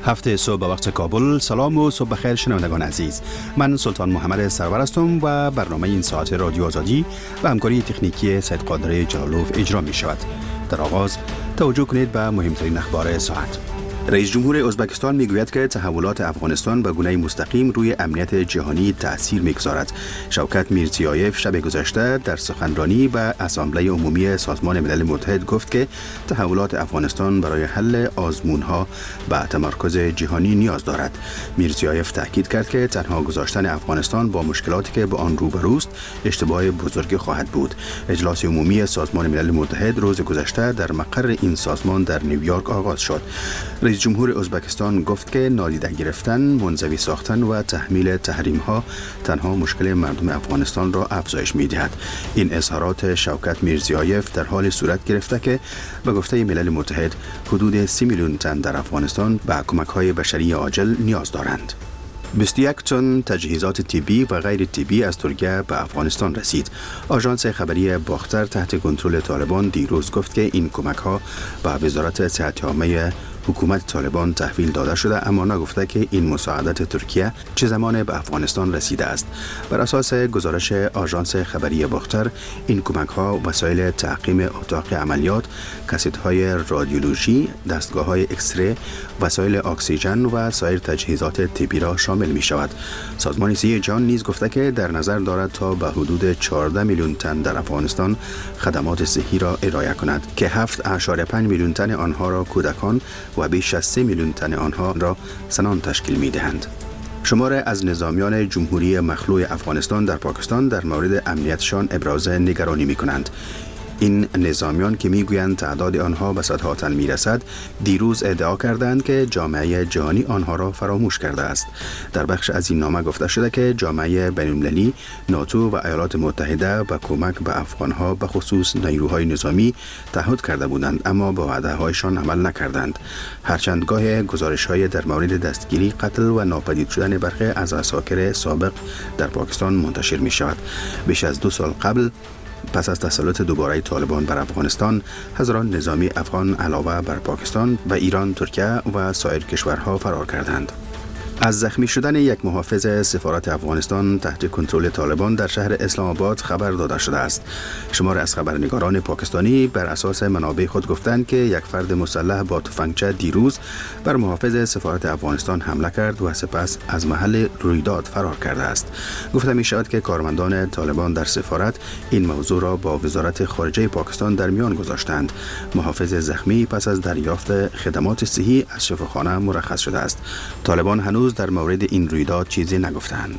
هفته صبح به وقت کابل. سلام و صبح بخیر شنوندگان عزیز. من سلطان محمد سرور هستم و برنامه این ساعت رادیو آزادی و همکاری تکنیکی سید قادر جلالوف اجرا می شود. در آغاز توجه کنید به مهمترین اخبار ساعت. رئیس جمهور ازبکستان میگوید که تحولات افغانستان به گونه مستقیم روی امنیت جهانی تأثیر میگذارد. شوکت میرزیایف شب گذشته در سخنرانی به اسامبله عمومی سازمان ملل متحد گفت که تحولات افغانستان برای حل آزمونها به تمرکز جهانی نیاز دارد. میرزیایف تاکید کرد که تنها گذاشتن افغانستان با مشکلاتی که با آن روبروست اشتباه بزرگی خواهد بود. اجلاس عمومی سازمان ملل متحد روز گذشته در مقر این سازمان در نیویورک آغاز شد. رئیس جمهور ازبکستان گفت که نادیده گرفتن، منزوی ساختن و تحمیل تحریم‌ها تنها مشکل مردم افغانستان را افزایش می‌دهد. این اظهارات شوکت میرزیایف در حال صورت گرفته که به گفته ملل متحد حدود 30 میلیون تن در افغانستان به کمک‌های بشری عاجل نیاز دارند. 21 تن تجهیزات طبی و غیر طبی از ترکیه به افغانستان رسید. آژانس خبری باختر تحت کنترل طالبان دیروز گفت که این کمک‌ها به وزارت صحت عامه حکومت طالبان تحویل داده شده، اما نگفته که این مساعدت ترکیه چه زمان به افغانستان رسیده است. بر اساس گزارش آژانس خبری باختر، این کمک‌ها وسایل تعقیم اتاق عملیات، کاست‌های رادیولوژی، دستگاه‌های اکسره، وسایل اکسیژن و سایر تجهیزات طبی را شامل می‌شود. سازمان صحت جهان نیز گفته که در نظر دارد تا به حدود 14 میلیون تن در افغانستان خدمات صحی را ارائه کند که 7.5 میلیون تن آنها را کودکان و بیش از 3 میلیون تن آنها را زنان تشکیل می‌دهند. شمار از نظامیان جمهوری مخلوع افغانستان در پاکستان در مورد امنیتشان ابراز نگرانی می‌کنند. این نظامیان که میگویند تعداد آنها به صدها تن میرسد، دیروز ادعا کردند که جامعه جهانی آنها را فراموش کرده است. در بخش از این نامه گفته شده که جامعه بین‌المللی، ناتو و ایالات متحده به کمک به افغانها به خصوص نیروهای نظامی تعهد کرده بودند، اما به وعده‌هایشان عمل نکردند. هرچند گاه گزارش‌های در مورد دستگیری، قتل و ناپدید شدن برخی از عساکر سابق در پاکستان منتشر می‌شود. بیش از 2 سال قبل پس از تسلط دوباره طالبان بر افغانستان، هزاران نظامی افغان علاوه بر پاکستان و ایران، ترکیه و سایر کشورها فرار کردند. از زخمی شدن یک محافظ سفارت افغانستان تحت کنترل طالبان در شهر اسلام آباد خبر داده شده است. شمار از خبرنگاران پاکستانی بر اساس منابع خود گفتند که یک فرد مسلح با تفنگچه دیروز بر محافظ سفارت افغانستان حمله کرد و سپس از محل رویداد فرار کرده است. گفته می شود که کارمندان طالبان در سفارت این موضوع را با وزارت خارجه پاکستان در میان گذاشتند. محافظ زخمی پس از دریافت خدمات صحی از شفاخانه مرخص شده است. طالبان هنوز در مورد این رویداد چیزی نگفتند.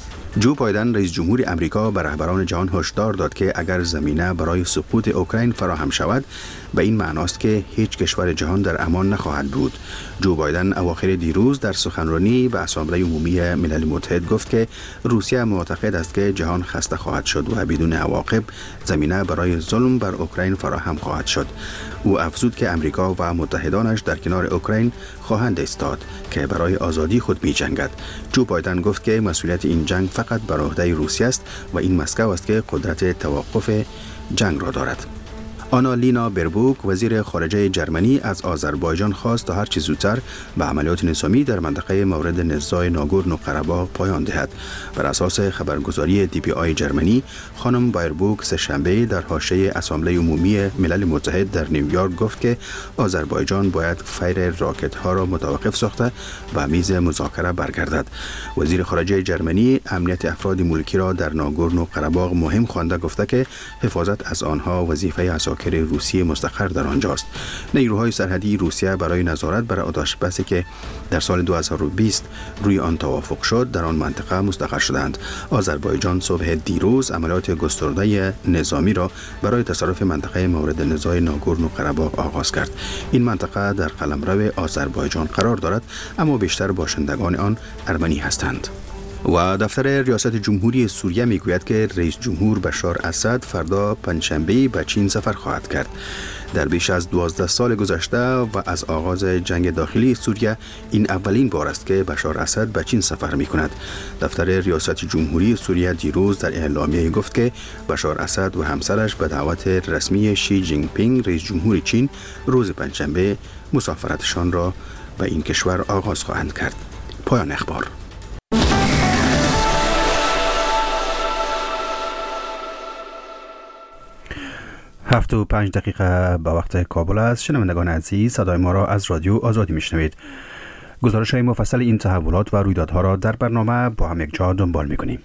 جو بایدن رئیس جمهور امریکا به رهبران جهان هشدار داد که اگر زمینه برای سقوط اوکراین فراهم شود، به این معناست که هیچ کشور جهان در امان نخواهد بود. جو بایدن اواخر دیروز در سخنرانی به اسامبله عمومی ملل متحد گفت که روسیه معتقد است که جهان خسته خواهد شد و بدون عواقب زمینه برای ظلم بر اوکراین فراهم خواهد شد. او افزود که امریکا و متحدانش در کنار اوکراین خواهند ایستاد که برای آزادی خود می جنگد. جو بایدن گفت که مسئولیت این جنگ فقط بر عهده روسیه است و این مسکو است که قدرت توقف جنگ را دارد. آنالینا بربوک وزیر خارجه جرمنی از آذربایجان خواست تا هر چه زودتر به عملیات نظامی در منطقه مورد نزاع ناگورنو قره‌باغ پایان دهد. بر اساس خبرگزاری DPA جرمنی، خانم بربوک سه‌شنبه در حاشیه اسامبله عمومی ملل متحد در نیویورک گفت که آذربایجان باید فیر راکت‌ها را متوقف ساخته و میز مذاکره برگردد. وزیر خارجه جرمنی امنیت افراد ملکی را در ناگورنو قره‌باغ مهم خوانده گفته که حفاظت از آنها وظیفه روسیه مستقر در آنجاست. نیروهای سرحدی روسیه برای نظارت بر آتش‌بسی که در سال 2020 روی آن توافق شد در آن منطقه مستقر شدند. آذربایجان صبح دیروز عملیات گسترده نظامی را برای تصرف منطقه مورد نزاع ناگورنو قره‌باغ آغاز کرد. این منطقه در قلمرو آذربایجان قرار دارد، اما بیشتر باشندگان آن ارمنی هستند. و دفتر ریاست جمهوری سوریه میگوید که رئیس جمهور بشار اسد فردا پنجشنبه به چین سفر خواهد کرد. در بیش از 12 سال گذشته و از آغاز جنگ داخلی سوریه این اولین بار است که بشار اسد به چین سفر می‌کند. دفتر ریاست جمهوری سوریه دیروز در اعلامیه گفت که بشار اسد و همسرش به دعوت رسمی شی جین پینگ رئیس جمهور چین روز پنجشنبه مسافرتشان را به این کشور آغاز خواهند کرد. پایان اخبار. 7:05 به وقت کابل است. شنوندگان عزیز، صدای ما را از رادیو آزادی میشنوید. گزارش های مفصل این تحولات و رویدادها را در برنامه با هم یک جا دنبال میکنیم.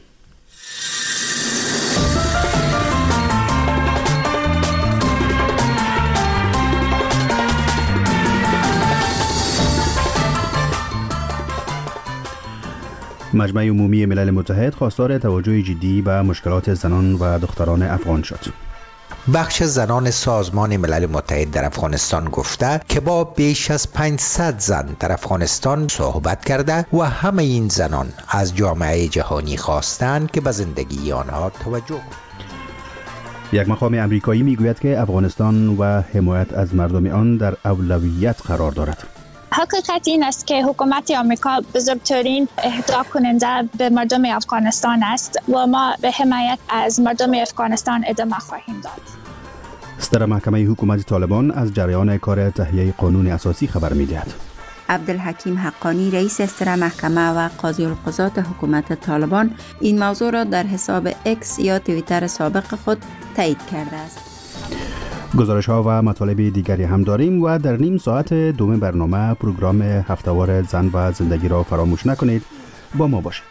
مجمع عمومی ملل متحد خواستار توجه جدی به مشکلات زنان و دختران افغان شد. بخش زنان سازمان ملل متحد در افغانستان گفته که با بیش از 500 زن در افغانستان صحبت کرده و همه این زنان از جامعه جهانی خواستند که به زندگی آنها توجه کنند. یک مقام امریکایی میگوید که افغانستان و حمایت از مردم آن در اولویت قرار دارد. حقیقت این است که حکومت آمریکا بزرگترین اهدا کننده به مردم افغانستان است و ما به حمایت از مردم افغانستان ادامه خواهیم داد. صدر محکمه حکومت طالبان از جریان کار تهیه قانون اساسی خبر می‌دهد. عبدالحکیم حقانی رئیس صدر محکمه و قاضی القضات حکومت طالبان این موضوع را در حساب اکس یا توییتر سابق خود تایید کرده است. گزارش ها و مطالب دیگری هم داریم و در نیم ساعت دوم برنامه پروگرام هفته‌وار زن و زندگی را فراموش نکنید. با ما باشید.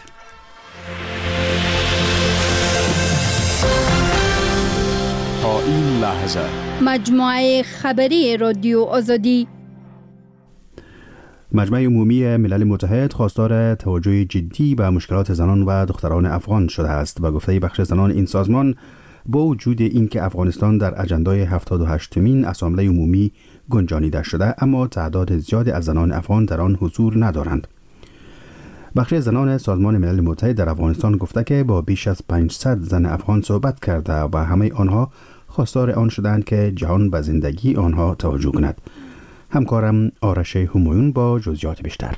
تا این لحظه مجموعه خبری رادیو آزادی. مجمع عمومی ملل متحد خواستار توجه جدی به مشکلات زنان و دختران افغان شده است و گفته بخش زنان این سازمان با وجود اینکه افغانستان در اجندای 78مین اسامبله عمومی گنجانیده شده، اما تعداد زیادی از زنان افغان در آن حضور ندارند. بخش زنان سازمان ملل متحد در افغانستان گفته که با بیش از 500 زن افغان صحبت کرده و همه آنها خواستار آن شدند که جهان به زندگی آنها توجه کند. همکارم آرش همایون با جزئیات بیشتر.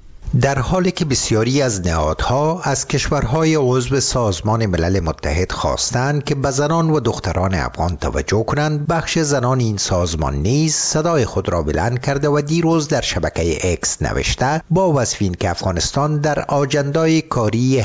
در حالی که بسیاری از نهادها از کشورهای عضو سازمان ملل متحد خواستند که به زنان و دختران افغان توجه کنند، بخش زنان این سازمان نیز صدای خود را بلند کرده و دیروز در شبکه اکس نوشته با وصف این که افغانستان در آجندای کاری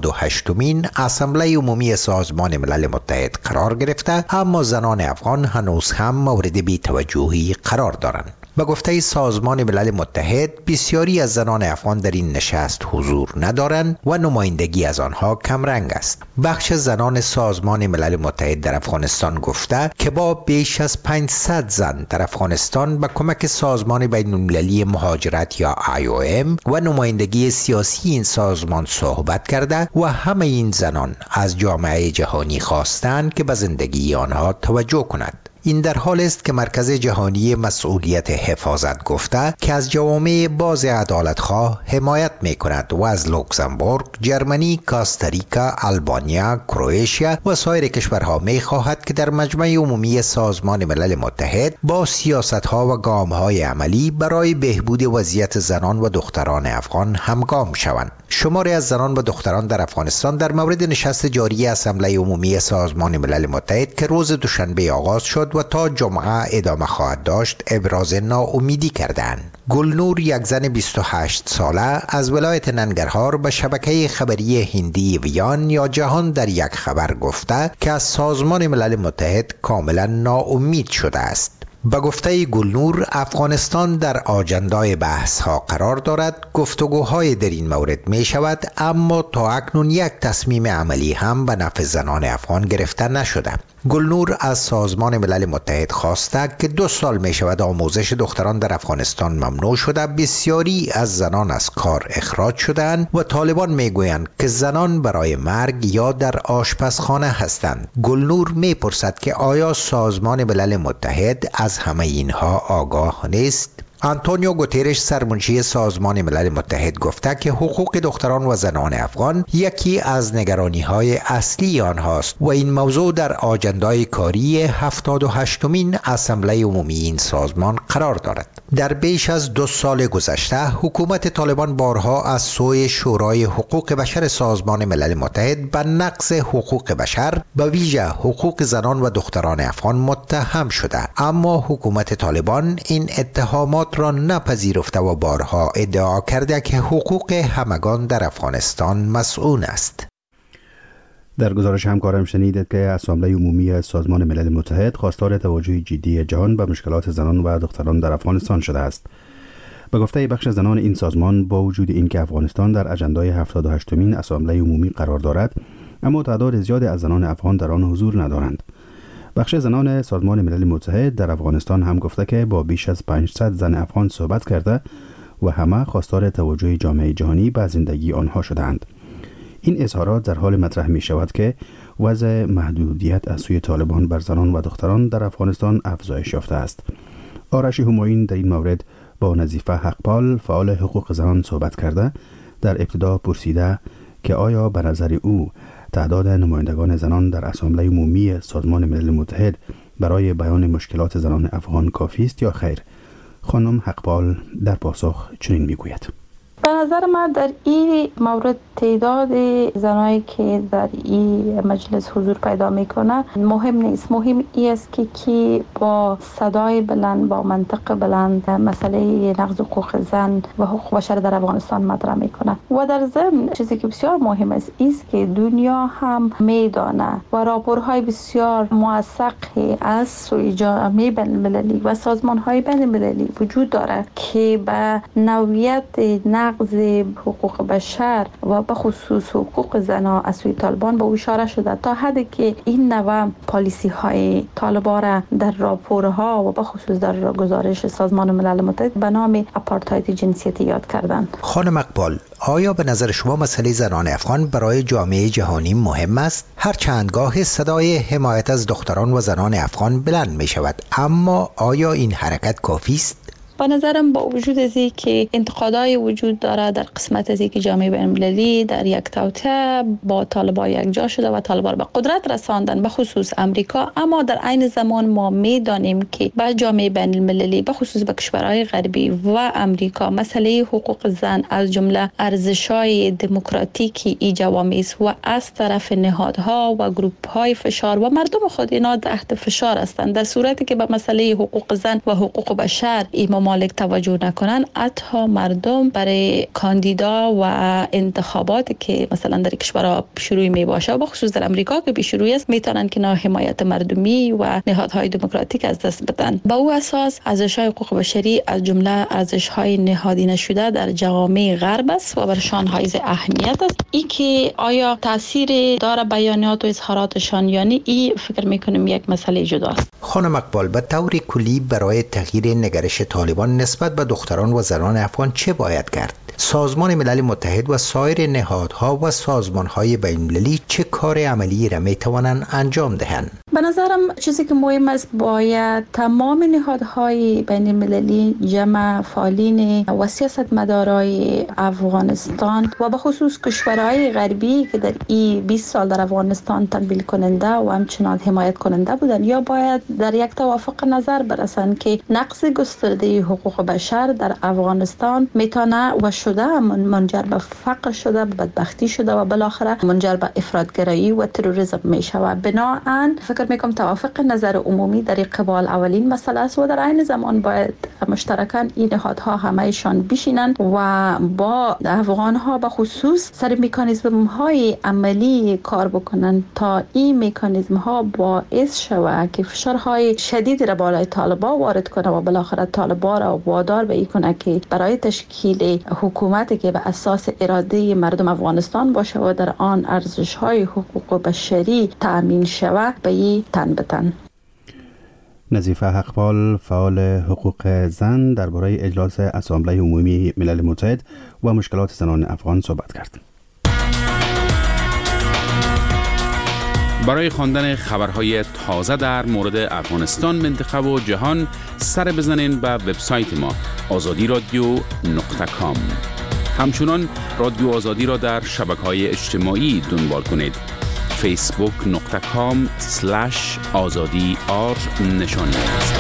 78مین اسامبله عمومی سازمان ملل متحد قرار گرفته، اما زنان افغان هنوز هم مورد بی‌توجهی قرار دارند. به گفته سازمان ملل متحد، بسیاری از زنان افغان در این نشست حضور ندارند و نمایندگی از آنها کمرنگ است. بخش زنان سازمان ملل متحد در افغانستان گفته که با بیش از 500 زن در افغانستان به کمک سازمان بین المللی مهاجرت یا IOM و نمایندگی سیاسی این سازمان صحبت کرده و همه این زنان از جامعه جهانی خواستند که به زندگی آنها توجه کند. این در حال است که مرکز جهانی مسئولیت حفاظت گفته که از جوامع باز عدالتخواه حمایت می کند و از لوکزامبورگ، جرمنی، کاستاریکا، آلبانیا، کرواتیا و سایر کشورها می خواهد که در مجمع عمومی سازمان ملل متحد با سیاست‌ها و گام‌های عملی برای بهبود وضعیت زنان و دختران افغان همگام شوند. شماری از زنان و دختران در افغانستان در مورد نشست جاری اسامبله عمومی سازمان ملل متحد که روز دوشنبه آغاز شد و تا جمعه ادامه خواهد داشت ابراز ناامیدی کردند. گلنور، یک زن 28 ساله از ولایت ننگرهار، به شبکه خبری هندی ویان یا جهان در یک خبر گفته که از سازمان ملل متحد کاملا ناامید شده است. به گفته گلنور، افغانستان در آجندای بحث ها قرار دارد. گفتگوهای در این مورد می شود، اما تا اکنون یک تصمیم عملی هم به نفع زنان افغان گرفته نشده. گلنور از سازمان ملل متحد خواسته که 2 سال می شود آموزش دختران در افغانستان ممنوع شده، بسیاری از زنان از کار اخراج شدند و طالبان می گویند که زنان برای مرگ یا در آشپزخانه هستند. گلنور می پرسد که آیا سازمان ملل متحد از همه اینها آگاه نیست؟ آنتونیو گوترش، سرمنشی سازمان ملل متحد، گفته که حقوق دختران و زنان افغان یکی از نگرانی‌های اصلی آنهاست و این موضوع در آجندای کاری 78مین اسامبله عمومی این سازمان قرار دارد. در بیش از 2 سال گذشته حکومت طالبان بارها از سوی شورای حقوق بشر سازمان ملل متحد به نقض حقوق بشر، به ویژه حقوق زنان و دختران افغان متهم شده، اما حکومت طالبان این اتهامات اتحاد را نپذیرفته و بارها ادعا کرده که حقوق همگان در افغانستان مسئول است. در گزارش همکارم شنیدید که اسامبله عمومی سازمان ملل متحد خواستار توجه جدی جهان به مشکلات زنان و دختران در افغانستان شده است. به گفته بخش زنان این سازمان، با وجود اینکه افغانستان در اجندای 78مین اسامبله عمومی قرار دارد، اما تعداد زیادی از زنان افغان در آن حضور ندارند. بخش زنان سازمان ملل متحد در افغانستان هم گفته که با بیش از 500 زن افغان صحبت کرده و همه خواستار توجه جامعه جهانی به زندگی آنها شدند. این اظهارات در حال مطرح می شود که وضع محدودیت از سوی طالبان بر زنان و دختران در افغانستان افزایش یافته است. آرش همایون در این مورد با نظیفه حقپال فعال حقوق زنان صحبت کرده. در ابتدا پرسیده که آیا به نظر او تعداد نمایندگان زنان در اسامبله عمومی سازمان ملل متحد برای بیان مشکلات زنان افغان کافی است یا خیر؟ خانم حقپال در پاسخ چنین میگوید: به نظر من در این مورد تعداد زنایی که در این مجلس حضور پیدا میکنه مهم نیست. مهم این است که کی با صدای بلند، با منطق بلند مسئله نقض حقوق زن و حقوق بشر در افغانستان مطرح میکنه. و در ضمن چیزی که بسیار مهم است که دنیا هم میدانه و راپورهای بسیار موثقی از سوی جامعه بین‌المللی و سازمانهای بین‌المللی وجود داره که به نوعیت نقض حقوق بشر و به خصوص حقوق زنان از سوی طالبان به اشاره شده، تا حدی که این نوع پالیسی های طالبان را در راپورها و به خصوص در گزارش سازمان ملل متحد به نام آپارتاید جنسیتی یاد کردند. خانم اقبال، آیا به نظر شما مسئله زنان افغان برای جامعه جهانی مهم است؟ هرچند گاه صدای حمایت از دختران و زنان افغان بلند می شود، اما آیا این حرکت کافی است؟ به نظرم با وجود از این که انتقادای وجود داره در قسمت از این که جامعه بین‌المللی در یک توطئه با طالبان یک جا شده و طالبان به قدرت رساندن، به خصوص امریکا، اما در عین زمان ما میدانیم که با جامعه بین‌المللی به خصوص به کشورهای غربی و امریکا مسئله حقوق زن از جمله ارزش‌های دموکراتیکی ای جوامع است و از طرف نهادها و گروه‌های فشار و مردم خود اینا تحت فشار هستند. در صورتی که به مسئله حقوق زن و حقوق بشر مالک توجه نکنن، حتی مردم برای کاندیدا و انتخابات که مثلا در کشورها شروع می باشه و بخصوص در امریکا که شروع است میتونن که نه حمایت مردمی و نهادهای دموکراتیک از دست بدن. با او اساس ارزش‌های حقوق بشری از جمله ارزش‌های نهادی نشده در جوامع غرب است و برشان حائز اهمیت است. این که آیا تاثیر داره بیانات و اظهاراتشان یا نه، این فکر میکنم یک مسئله جداست. خانم اقبال، به طور کلی برای تغییر نگرش طالبان نسبت به دختران و زنان افغان چه باید کرد؟ سازمان ملل متحد و سایر نهادها و سازمانهای بین‌المللی چه کار عملی را میتوانند انجام دهند؟ به نظرم چیزی که مهم است باید تمام نهادهای بین‌المللی، جمع فعالین و سیاستمدارای افغانستان و به خصوص کشورهای غربی که در این 20 سال در افغانستان تمویل کننده و همچنان حمایت کننده بودند، یا باید در یک توافق نظر برسند که نقض گسترده حقوق بشر در افغانستان میتونه و شده منجر به فقر شده، به بدبختی شده و بالاخره منجر به افراطگرایی و تروریسم میشه. بنابراین فکر میکنم توافق نظر عمومی در قبال اولین مسئله است و در عین زمان باید مشترکاً این نهادها همهشان بشینند و با افغانها به خصوص سر مکانیزم های عملی کار بکنند تا این مکانیزم ها باعث شود که فشارهای شدید را بالای طالبان وارد کنه و بالاخره طالبان را وادار به این کنه که برای تشکیل حکومتی که به اساس اراده مردم افغانستان باشه و در آن ارزش‌های حقوق بشری تأمین شود به این تن به تن. نظیفه حقپال فعال حقوق زن درباره اجلاس اسامبله عمومی ملل متحد و مشکلات زنان افغان صحبت کرد. برای خواندن خبرهای تازه در مورد افغانستان، منطقه و جهان سر بزنین به وبسایت ما azadiradio.com. همچنان رادیو آزادی را در شبکه‌های اجتماعی دنبال کنید. facebook.com/azadi_r نشانی است.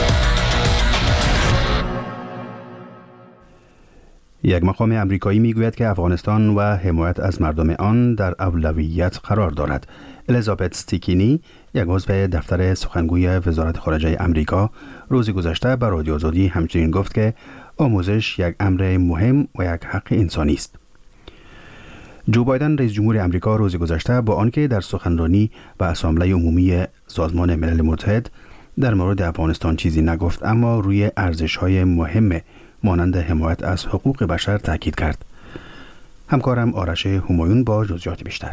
یک مقام امریکایی میگوید که افغانستان و حمایت از مردم آن در اولویت قرار دارد. الیزابت استیکینی، یک عضو دفتر سخنگوی وزارت خارجه امریکا، روز گذشته به رادیو آزادی همچنین گفت که آموزش یک امر مهم و یک حق انسانی است. جو بایدن رئیس جمهور امریکا روز گذشته با آنکه در سخنرانی به اسامبله عمومی سازمان ملل متحد در مورد افغانستان چیزی نگفت، اما روی ارزش‌های مهم مانند حمایت از حقوق بشر تاکید کرد. همکارم آرش همایون با جزئیات بیشتر.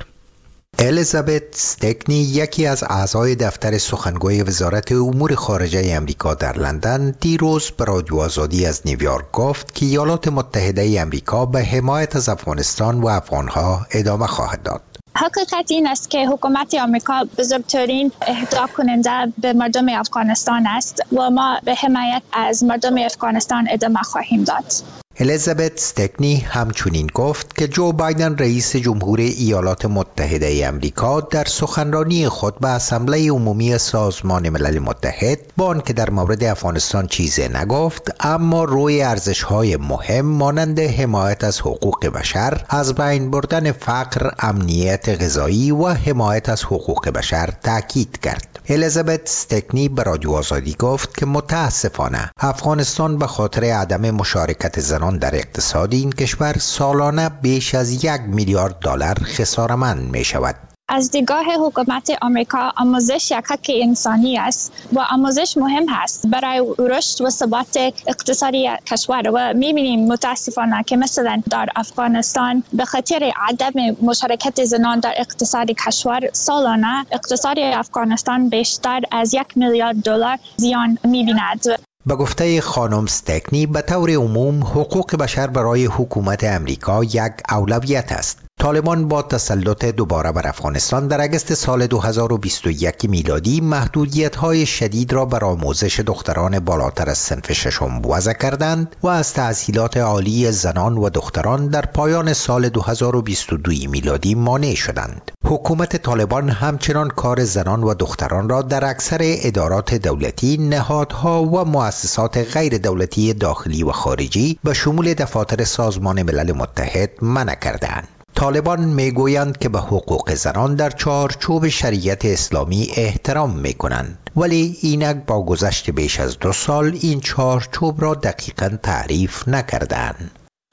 الیزابت استکنی، یکی از اعضای دفتر سخنگوی وزارت امور خارجه امریکا در لندن، دیروز به رادیو آزادی از نیویورک گفت که ایالات متحده امریکا به حمایت از افغانستان و افغانها ادامه خواهد داد. حقیقت این است که حکومت آمریکا بزرگترین اهدا کننده به مردم افغانستان است و ما به حمایت از مردم افغانستان ادامه خواهیم داد. الیزابت استکنی همچنین گفت که جو بایدن رئیس جمهور ایالات متحده امریکا در سخنرانی خود به اسامبله عمومی سازمان ملل متحد با آنکه در مورد افغانستان چیزی نگفت، اما روی ارزش‌های مهم مانند حمایت از حقوق بشر، از بین بردن فقر، امنیت غذایی و حمایت از حقوق بشر تاکید کرد. الیزابت استکنی به رادیو آزادی گفت که متاسفانه افغانستان به خاطر عدم مشارکت زنان در اقتصاد این کشور سالانه بیش از $1 میلیارد خسارتمند می شود. از دیدگاه حکومت آمریکا آموزش یک حق انسانی است و آموزش مهم است برای رشد و ثبات اقتصادی کشور و می‌بینیم متاسفانه که مثلا در افغانستان به خاطر عدم مشارکت زنان در اقتصاد کشور سالانه اقتصاد افغانستان بیشتر از $1 میلیارد زیان می‌بیند. به گفته خانم استکنی، به طور عموم حقوق بشر برای حکومت امریکا یک اولویت است. طالبان با تسلط دوباره بر افغانستان در اگست سال 2021 میلادی محدودیت‌های شدید را بر آموزش دختران بالاتر از صنف ششم وضع کردند و از تحصیلات عالی زنان و دختران در پایان سال 2022 میلادی مانع شدند. حکومت طالبان همچنان کار زنان و دختران را در اکثر ادارات دولتی، نهادها و مؤسسات غیر دولتی داخلی و خارجی به شمول دفاتر سازمان ملل متحد منع کردند. طالبان میگویند که به حقوق زنان در چارچوب شریعت اسلامی احترام میکنند، ولی اینک با گذشت بیش از 2 سال این چارچوب را دقیقاً تعریف نکردند.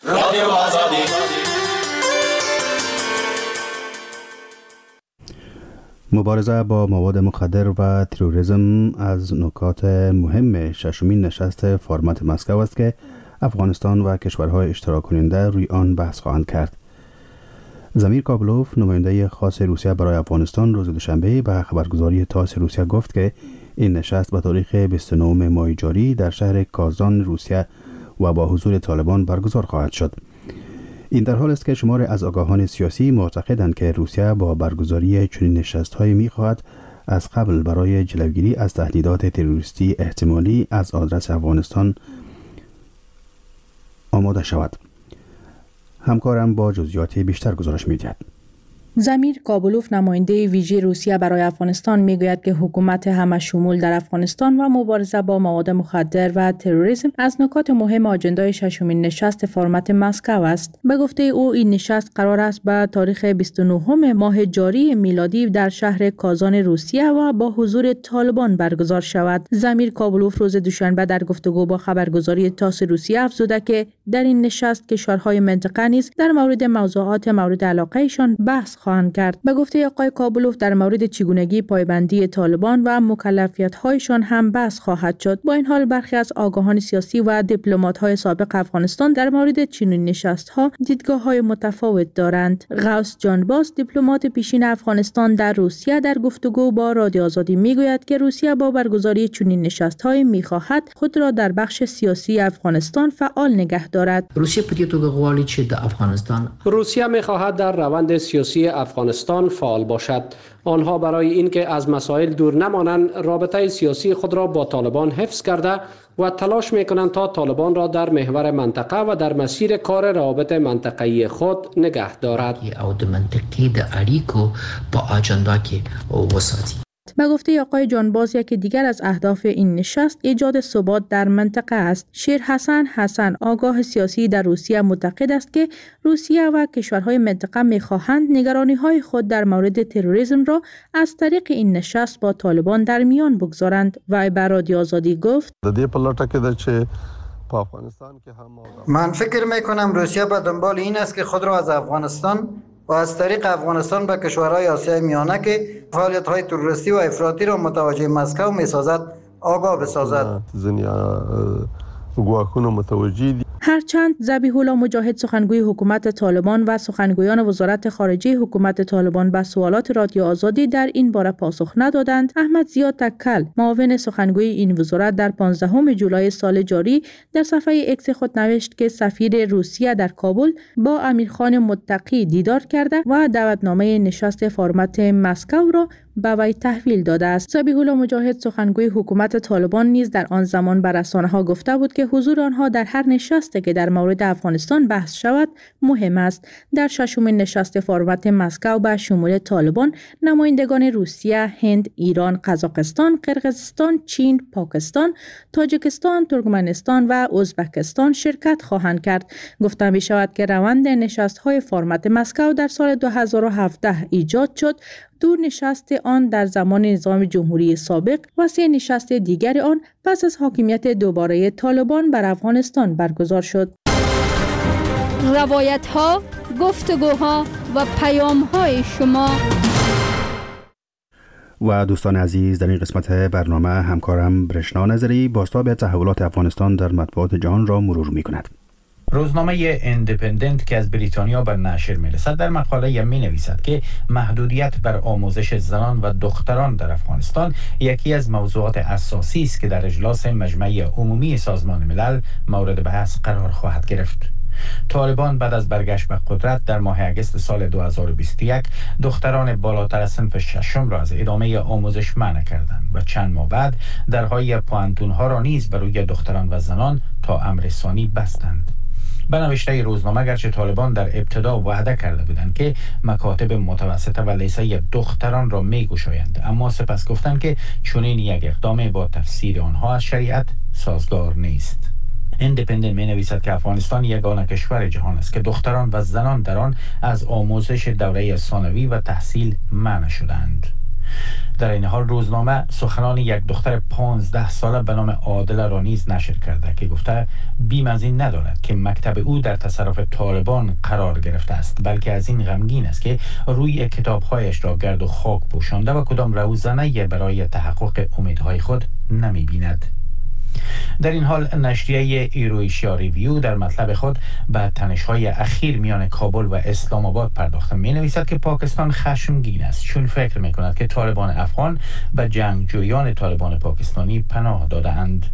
مبارزه با مواد مخدر و تروریسم از نکات مهم ششمین نشست فرمت مسکو است که افغانستان و کشورهای اشتراک کننده روی آن بحث خواهند کرد. زمیر کابلوف، نماینده خاص روسیه برای افغانستان، روز دوشنبه به خبرگزاری تاس روسیه گفت که این نشست به تاریخ 29 ماه جاری در شهر کازان روسیه و با حضور طالبان برگزار خواهد شد. این در حال است که شمار از آگاهان سیاسی معتقدند که روسیه با برگزاری چنین نشست‌هایی می‌خواهد از قبل برای جلوگیری از تهدیدات تروریستی احتمالی از آدرس افغانستان آماده شود. همکارم با جزئیات بیشتر گزارش می‌دهد. زمیر کابلوف، نماینده ویژه روسیه برای افغانستان، میگوید که حکومت همه شمول در افغانستان و مبارزه با مواد مخدر و تروریسم از نکات مهم آجندای ششمین نشست فرمت مسکو است. به گفته او این نشست قرار است به تاریخ 29 ماه جاری میلادی در شهر کازان روسیه و با حضور طالبان برگزار شود. زمیر کابلوف روز دوشنبه در گفتگو با خبرگزاری تاس روسیه افزوده که در این نشست کشورهای منطقه نیز در مورد موضوعات مورد علاقهشان بحث خواهند کرد. به گفته آقای کابلوف در مورد چگونگی پایبندی طالبان و مکلفیت‌هایشان هم بحث خواهد شد. با این حال برخی از آگاهان سیاسی و دیپلمات‌های سابق افغانستان در مورد چنین نشست‌ها دیدگاه‌های متفاوت دارند. غوث جانباز، دیپلمات پیشین افغانستان در روسیه، در گفتگو با رادیو آزادی میگوید که روسیه با برگزاری چنین نشست‌هایی می‌خواهد خود را در بخش سیاسی افغانستان فعال نگه دارد. روسیه می‌خواهد در روند سیاسی افغانستان فعال باشد. آنها برای اینکه از مسائل دور نمانند رابطه سیاسی خود را با طالبان حفظ کرده و تلاش میکنند تا طالبان را در محور منطقه و در مسیر کار روابط منطقه‌ای خود نگه دارد. به گفته آقای جانباز، یکی دیگر از اهداف این نشست ایجاد ثبات در منطقه است. شیر حسن آگاه سیاسی در روسیه معتقد است که روسیه و کشورهای منطقه می‌خواهند نگرانی‌های خود در مورد تروریسم را از طریق این نشست با طالبان در میان بگذارند. و به رادیو آزادی گفت: د دې په لټه کې ده چې من فکر میکنم روسیه به دنبال این است که خود را از افغانستان و از طریق افغانستان به کشورهای آسیای میانه که فعالیت‌های تروریستی و افراطی را متوجه مسکو می‌سازد آگاه بسازد. هرچند ذبیح الله مجاهد سخنگوی حکومت طالبان و سخنگویان وزارت خارجه حکومت طالبان به سوالات رادیو آزادی در این باره پاسخ ندادند، احمد ضیاء تکل معاون سخنگوی این وزارت در 15 جولای سال جاری در صفحه اکس خود نوشت که سفیر روسیه در کابل با امیرخان متقی دیدار کرده و دعوتنامه نشست فرمت مسکو را به وی تحویل داده است. ذبیح الله مجاهد سخنگوی حکومت طالبان نیز در آن زمان بر رسانه‌ها گفته بود که حضور آنها در هر نشستی که در مورد افغانستان بحث شود مهم است. در ششمین نشست فرمت مسکو به شمول طالبان نمایندگان روسیه، هند، ایران، قزاقستان، قرقیزستان، چین، پاکستان، تاجیکستان، ترکمنستان و ازبکستان شرکت خواهند کرد. گفته می شود که روند نشست‌های فرمت مسکو در سال 2017 ایجاد شد. 2 نشست آن در زمان نظام جمهوری سابق و 3 نشست دیگر آن پس از حاکمیت دوباره طالبان بر افغانستان برگزار شد. روایت‌ها، گفتگوها و پیام‌های شما. و دوستان عزیز، در این قسمت برنامه همکارم برشنا نظری بازتاب تحولات افغانستان در مطبوعات جهان را مرور می‌کند. روزنامه اندیپندنت که از بریتانیا به نشر می‌رسد در مقاله می‌نویسد که محدودیت بر آموزش زنان و دختران در افغانستان یکی از موضوعات اساسی است که در اجلاس مجمع عمومی سازمان ملل مورد بحث قرار خواهد گرفت. طالبان بعد از برگشت به قدرت در ماه اگست سال 2021 دختران بالاتر از صنف ششم را از ادامه آموزش منع کردند و چند ماه بعد درهای پوانتون‌ها را نیز بر روی دختران و زنان تا امر ثانی بستند. به نوشته روزنامه گرچه طالبان در ابتدا وعده کرده بودند که مکاتب متوسطه و لیسه دختران را می‌گشایند، اما سپس گفتند که چنین یک اقدام با تفسیر آنها از شریعت سازگار نیست. اندیپندنت می‌نویسد که افغانستان یگانه کشور جهان است که دختران و زنان در آن از آموزش دوره ثانوی و تحصیل منع شدند. در این حال روزنامه سخنان یک دختر 15 ساله به نام عادله را نیز نشر کرده که گفته بیم از این ندارد که مکتب او در تصرف طالبان قرار گرفته است، بلکه از این غمگین است که روی کتابهایش را گرد و خاک پوشانده و کدام روزنه برای تحقق امیدهای خود نمی بیند. در این حال نشریه ایرویشیا ریویو در مطلب خود به تنش‌های اخیر میان کابل و اسلام آباد پرداخته می‌نویسد که پاکستان خشمگین است چون فکر می‌کند که طالبان افغان به جنگجویان طالبان پاکستانی پناه داده‌اند.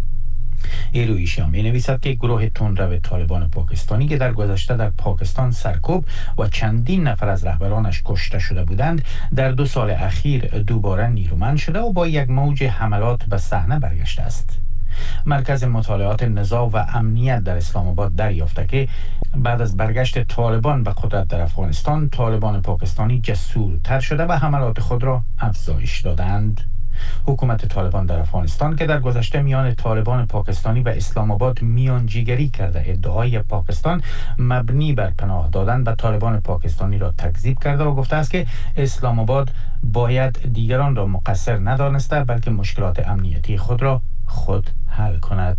ایرویشیا می‌نویسد که گروه تندرو طالبان پاکستانی که در گذشته در پاکستان سرکوب و چندین نفر از رهبرانش کشته شده بودند در 2 سال اخیر دوباره نیرومند شده و با یک موج حملات به صحنه برگشته است. مرکز مطالعات نزاع و امنیت در اسلام آباد دریافته که بعد از برگشت طالبان به قدرت در افغانستان، طالبان پاکستانی جسورتر شده و حملات خود را افزایش دادند. حکومت طالبان در افغانستان که در گذشته میان طالبان پاکستانی و اسلام آباد میانجیگری کرده، ادعای پاکستان مبنی بر پناه دادن به طالبان پاکستانی را تکذیب کرده و گفته است که اسلام آباد باید دیگران را مقصر ندانسته بلکه مشکلات امنیتی خود را خود حل کند.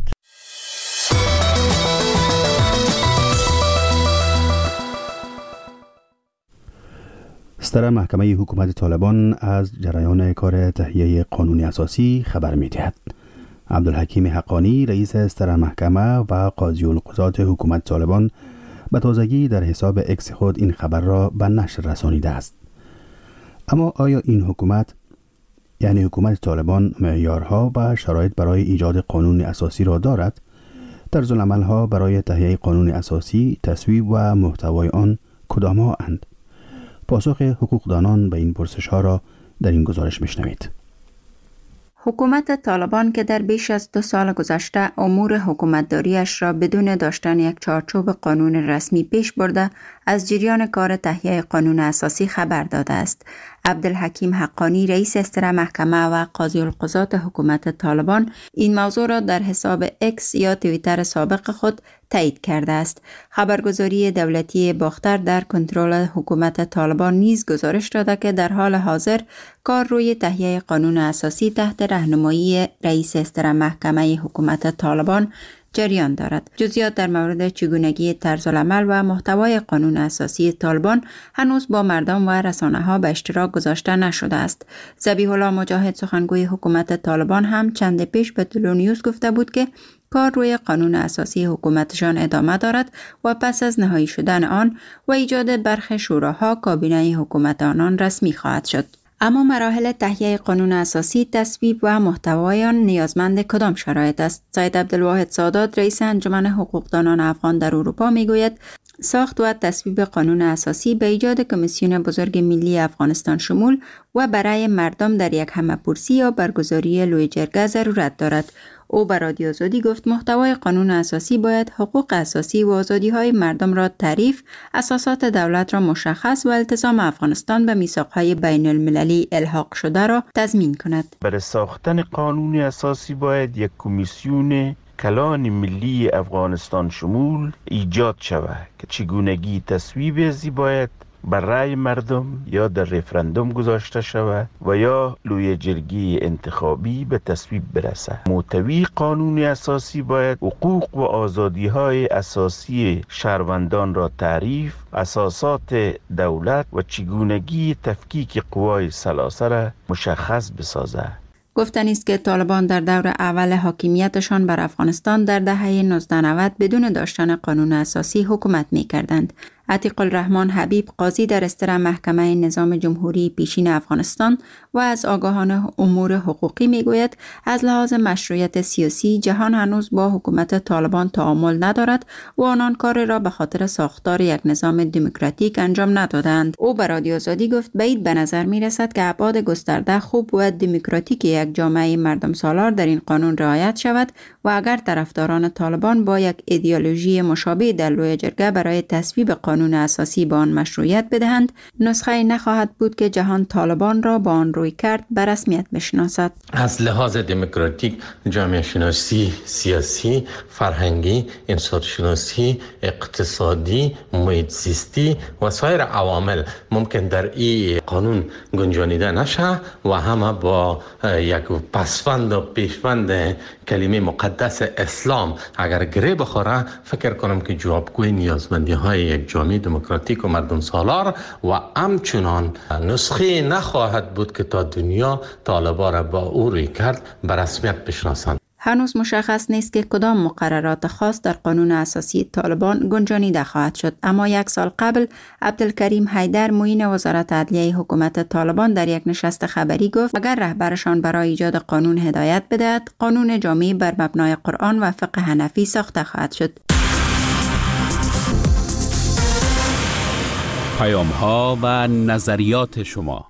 صدر محکمه حکومت طالبان از جریان کار تهیه قانون اساسی خبر می‌دهد. عبدالحکیم حقانی رئیس صدر محکمه و قاضی القضات حکومت طالبان به تازگی در حساب اکس خود این خبر را به نشر رسانیده است. اما آیا این حکومت یعنی حکومت طالبان معیارها و شرایط برای ایجاد قانون اساسی را دارد؟ طرزالعمل‌ها برای تهیه قانون اساسی، تصویب و محتوای آن کدام‌ها اند؟ پاسخ حقوقدانان به این پرسش‌ها را در این گزارش میشنوید. حکومت طالبان که در بیش از 2 سال گذشته امور حکومتداریش را بدون داشتن یک چارچوب قانون رسمی پیش برده، از جریان کار تهیه قانون اساسی خبر داده است. عبدالحکیم حقانی رئیس صدر محکمه و قاضی القضات حکومت طالبان این موضوع را در حساب اکس یا توییتر سابق خود تایید کرده است. خبرگزاری دولتی باختر در کنترل حکومت طالبان نیز گزارش داده که در حال حاضر کار روی تهیه قانون اساسی تحت راهنمایی رئیس صدر محکمه حکومت طالبان جریان دارد. جزئیات در مورد چگونگی طرزالعمل و محتوای قانون اساسی طالبان هنوز با مردم و رسانه‌ها به اشتراک گذاشته نشده است. ذبیح الله مجاهد سخنگوی حکومت طالبان هم چند پیش به تلونیوز گفته بود که کار روی قانون اساسی حکومتشان ادامه دارد و پس از نهایی شدن آن و ایجاد برخی شوراها کابینه حکومت آنان رسمی خواهد شد. اما مراحل تهیه قانون اساسی، تصویب و محتوای آن نیازمند کدام شرایط است؟ سید عبدالواحد سادات رئیس انجمن حقوقدانان افغان در اروپا میگوید ساخت و تصویب قانون اساسی به ایجاد کمیسیون بزرگ ملی افغانستان شمول و برای مردم در یک همه‌پرسی یا برگزاری لوی جرگه ضرورت دارد. او به رادیو آزادی گفت محتوای قانون اساسی باید حقوق اساسی و آزادی‌های مردم را تعریف، اساسات دولت را مشخص و التزام افغانستان به میثاق‌های بین المللی الحاق شده را تضمین کند. برای ساختن قانون اساسی باید یک کمیسیون کلان ملی افغانستان شمول ایجاد شود که چگونگی تصویب ازی باید بر رأی مردم یا در رفراندوم گذاشته شود و یا لوی جرگی انتخابی به تصویب برسد. محتوی قانون اساسی باید حقوق و آزادی‌های اساسی شهروندان را تعریف، اساسات دولت و چگونگی تفکیک قوای ثلاثه را مشخص بسازد. گفتنی است که طالبان در دور اول حاکمیتشان بر افغانستان در دهه 1990 بدون داشتن قانون اساسی حکومت می‌کردند. عتیق الرحمن حبیب قاضی در استر محکمه نظام جمهوری پیشین افغانستان و از آگاهان امور حقوقی میگوید از لحاظ مشروعیت سیاسی جهان هنوز با حکومت طالبان تعامل ندارد و آنان کار را به خاطر ساختار یک نظام دموکراتیک انجام ندادند. او به رادیو آزادی گفت بعید به نظر می رسد که ابعاد گسترده خوب و دموکراتیک یک جامعه مردم سالار در این قانون رعایت شود و اگر طرفداران طالبان با یک ایدئولوژی مشابه در لوی جرگه برای تصویب قانون اساسی با آن مشروعیت بدهند، نسخه نخواهد بود که جهان طالبان را با آن روی کرد به رسمیت بشناسد. از لحاظ دموکراتیک، جامعه شناسی، سیاسی، فرهنگی، انسان شناسی، اقتصادی، محیط زیستی و سایر عوامل ممکن در این قانون گنجانیده نشه و همه با یک پسوند و پیشوند کلمه مقدس اسلام اگر گره بخوره، فکر کنم که جوابگوی نیازمندی های یک جامعه دموکراتیک و مردم سالار و همچنان نسخه نخواهد بود که تا دنیا طالبا را با او روی کرد به رسمیت بشناسند. هنوز مشخص نیست که کدام مقررات خاص در قانون اساسی طالبان گنجانیده خواهد شد، اما یک سال قبل عبدالکریم حیدر معین وزارت عدلیه حکومت طالبان در یک نشست خبری گفت اگر رهبرشان برای ایجاد قانون هدایت بدهد، قانون جامعی بر مبنای قرآن و فقه حنفی ساخته خواهد شد. پیام‌ها و نظریات شما.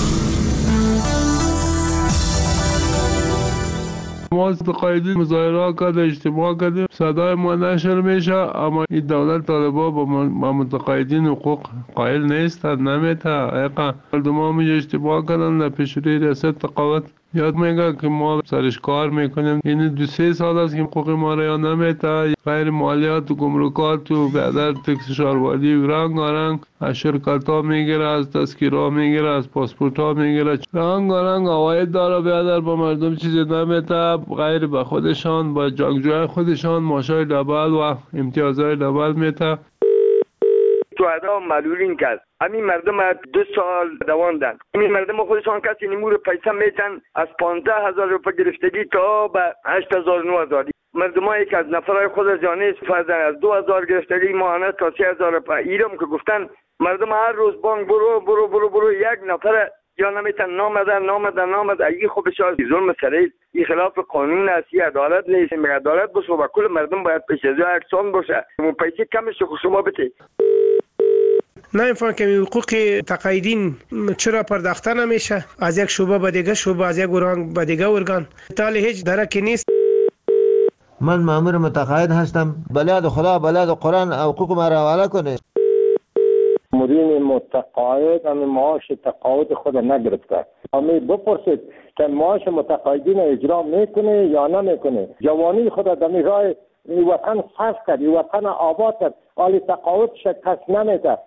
ما قایدی مظاهره کرد، اجتماع کردیم، صدای ما نشر میشه، اما این دولت طالبا با متقاعدین حقوق قائل نیستند، نمیته. مردم ها می اجتماع کردن در پیشروی ریاست تقاوت یاد میگه که ما سرش کار میکنیم. این 2-3 سال است که حقوق ما را یا نمیته، غیر مالیات و گمرکات و بعدر تکس شهروردی و رنگ از شرکت ها میگیره، از تذکیره ها میگیره، از پاسپورت ها میگیره، رنگ عواید داره، بعدر با مردم چیزی نمیته، غیر به خودشان با جنگجوی خودشان ماشای دبل و امتیازهای دبل میته. تو ادا معلولین کرد. همین مردم 2 سال دواندن. همین مردم خودشان کسی نمور پیسه میتن از 15,000 روپه گرفتگی تا به 8,000-9,000. مردمایی که از نفرای خود از جانه استفاده از 2,000 گرفتگی ماهانه تا 3,000 روپه ایرم که گفتن مردم هر روز بانک برو یک نفر یا نمیتن نامدن ای خوب شد ظلم سریع این خلاف قانون است، عدالت نیست. مگر عدالت باشه و کل مردم باید پیش از یکسان باشه. اون پیسه کمش رو شما بده. نمیفهم که حقوق تقاعدین چرا پرداخته نمیشه از یک شعبه به دیگه شعبه، از یک ارگان به دیگه ارگان، تالی هیچ درکی نیست. من مأمور متقاعد هستم، بلاد خدا بلاد قرآن حقوق ما را حواله کنه. مدیر متقاعد همین معاش تقاعد خود نگرفته. همین بپرسید که معاش متقاعدین اجرا میکنه یا نمیکنه. جوانی خود در راه این وطن صرف کرد، این وطن آباد کرد، حالی تقاعد شکست نمیده.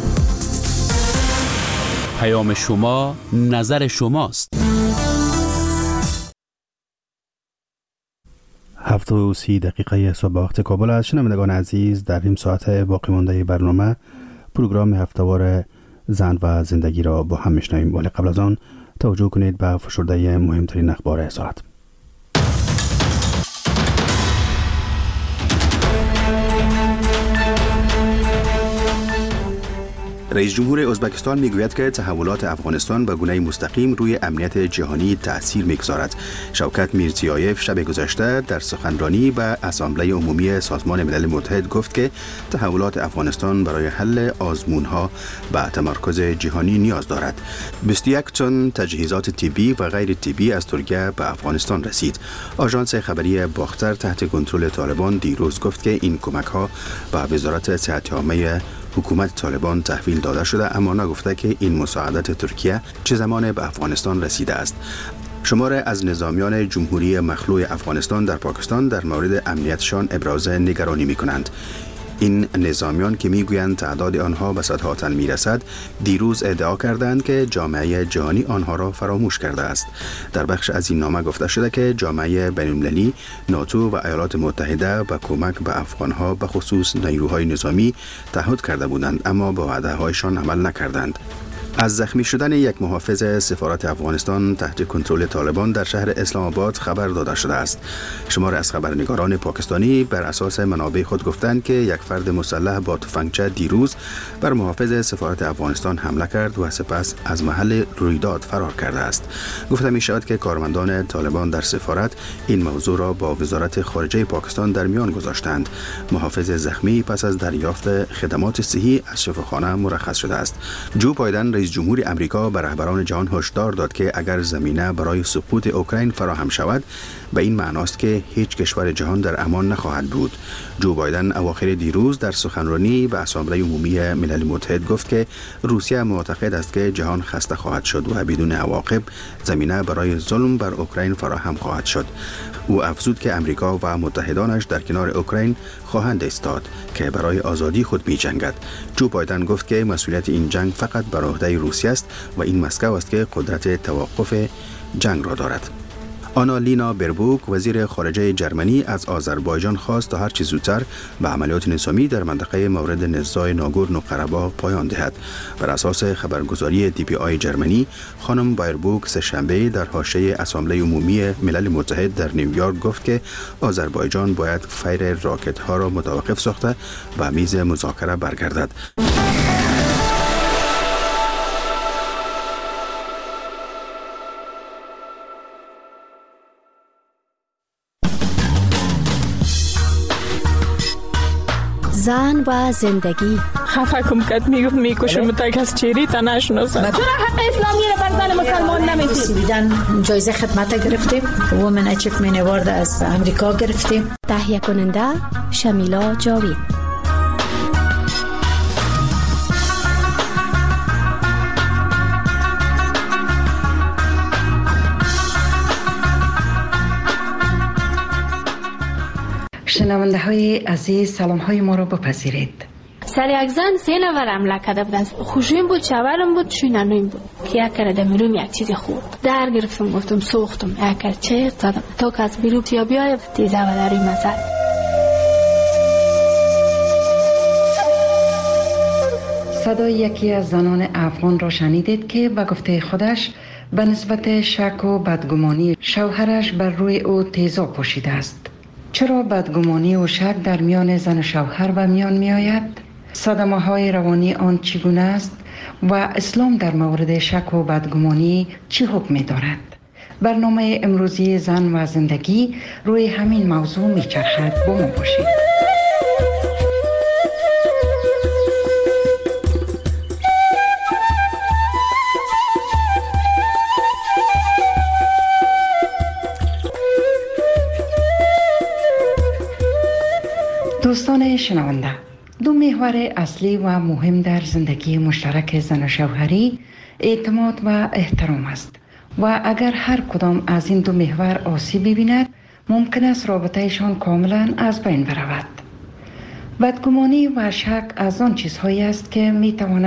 پیام شما نظر شماست. 7:30 صبح وقت کابل است. شنوندگان عزیز، در نیم ساعت باقی مانده برنامه پروگرام هفتهوار زن و زندگی را با هم میشنویم، ولی قبل از آن توجه کنید به فشرده مهمترین اخبار ساعت. رئیس جمهور ازبکستان میگوید که تحولات افغانستان به گونه مستقیم روی امنیت جهانی تأثیر میگذارد. شوکت میرزیایف شب گذشته در سخنرانی به اسامبله عمومی سازمان ملل متحد گفت که تحولات افغانستان برای حل آزمونها به تمرکز جهانی نیاز دارد. 21 تن تجهیزات طبی و غیر طبی از ترکیه به افغانستان رسید. آژانس خبری باختر تحت کنترل طالبان دیروز گفت که این کمک‌ها به وزارت صحت عامه حکومت طالبان تحویل داده شده، اما نگفته که این مساعدت ترکیه چه زمان به افغانستان رسیده است. شمار از نظامیان جمهوری مخلوع افغانستان در پاکستان در مورد امنیتشان ابراز نگرانی می کنند. این نظامیان که میگویند تعداد آنها به صدها تن میرسد، دیروز ادعا کردند که جامعه جهانی آنها را فراموش کرده است. در بخش از این نامه گفته شده که جامعه بین‌المللی، ناتو و ایالات متحده به کمک به افغانها به خصوص نیروهای نظامی تعهد کرده بودند، اما به وعده هایشان عمل نکردند. از زخمی شدن یک محافظ سفارت افغانستان تحت کنترل طالبان در شهر اسلام آباد خبر داده شده است. شمار از خبرنگاران پاکستانی بر اساس منابع خود گفتند که یک فرد مسلح با تفنگچه دیروز بر محافظ سفارت افغانستان حمله کرد و سپس از محل رویداد فرار کرده است. گفته می شود که کارمندان طالبان در سفارت این موضوع را با وزارت خارجه پاکستان در میان گذاشتند. محافظ زخمی پس از دریافت خدمات صحی از شفاخانه مرخص شده است. جو بایدن رئیس جمهور امریکا به رهبران جهان هشدار داد که اگر زمینه برای سقوط اوکراین فراهم شود، به این معناست که هیچ کشور جهان در امان نخواهد بود. جو بایدن اواخر دیروز در سخنرانی به اسامبله عمومی ملل متحد گفت که روسیه معتقد است که جهان خسته خواهد شد و بدون عواقب زمینه برای ظلم بر اوکراین فراهم خواهد شد. او افزود که امریکا و متحدانش در کنار اوکراین خواهند ایستاد که برای آزادی خود می جنگد. جو بایدن گفت که مسئولیت این جنگ فقط بر عهده روسیه است و این مسکو است که قدرت توقف جنگ را دارد. آنالینا بربوک وزیر خارجه جرمنی از آذربایجان خواست تا هر چه زودتر به عملیات نظامی در منطقه مورد نزاع ناگورنو قره‌باغ پایان دهد. بر اساس خبرگزاری DPI جرمنی، خانم بایربوک سه‌شنبه در حاشیه اسامبله عمومی ملل متحد در نیویورک گفت که آذربایجان باید فیر راکت‌ها را متوقف ساخته و میز مذاکره برگردد. زن و زندگی. خفه کم کت میگفت میکشم تا کس چیری تا نشناسم. چرا حق اسلامی رو بر زن مسلمان نمیدید؟ دیدن جایزه خدمت گرفتیم، وومن اچیومنت اوارد از امریکا گرفتیم. تهیه کننده شمیلا جاوید. شنونده های عزیز، سلام های ما را بپذیرید. سر یک زن 3 نفر حمله کرده بودن. خوشویم بود، شوهرم بود، شوینانویم بود که یک کرده میروم یک چیزی خورد. در گرفتم، گفتم سوختم، یک کرد چه زدم تا که از بیرون یا بیای تیزه و در این مسئله. صدای یکی از زنان افغان را شنیدید که به گفته خودش به نسبت شک و بدگمانی شوهرش بر روی او تیزاب پوشیده است. چرا بدگمانی و شک در میان زن و شوهر به میان می آید؟ صدمه های روانی آن چگونه است و اسلام در مورد شک و بدگمانی چی حکم می دارد؟ برنامه امروزی زن و زندگی روی همین موضوع می چرخد. با ما باشید. دوستان شنونده، 2 محور اصلی و مهم در زندگی مشترک زن و شوهری اعتماد و احترام است و اگر هر کدام از این 2 محور آسیب ببیند ممکن است رابطهشان کاملا از بین برود. بدگمانی و شک از آن چیزهایی است که می تواند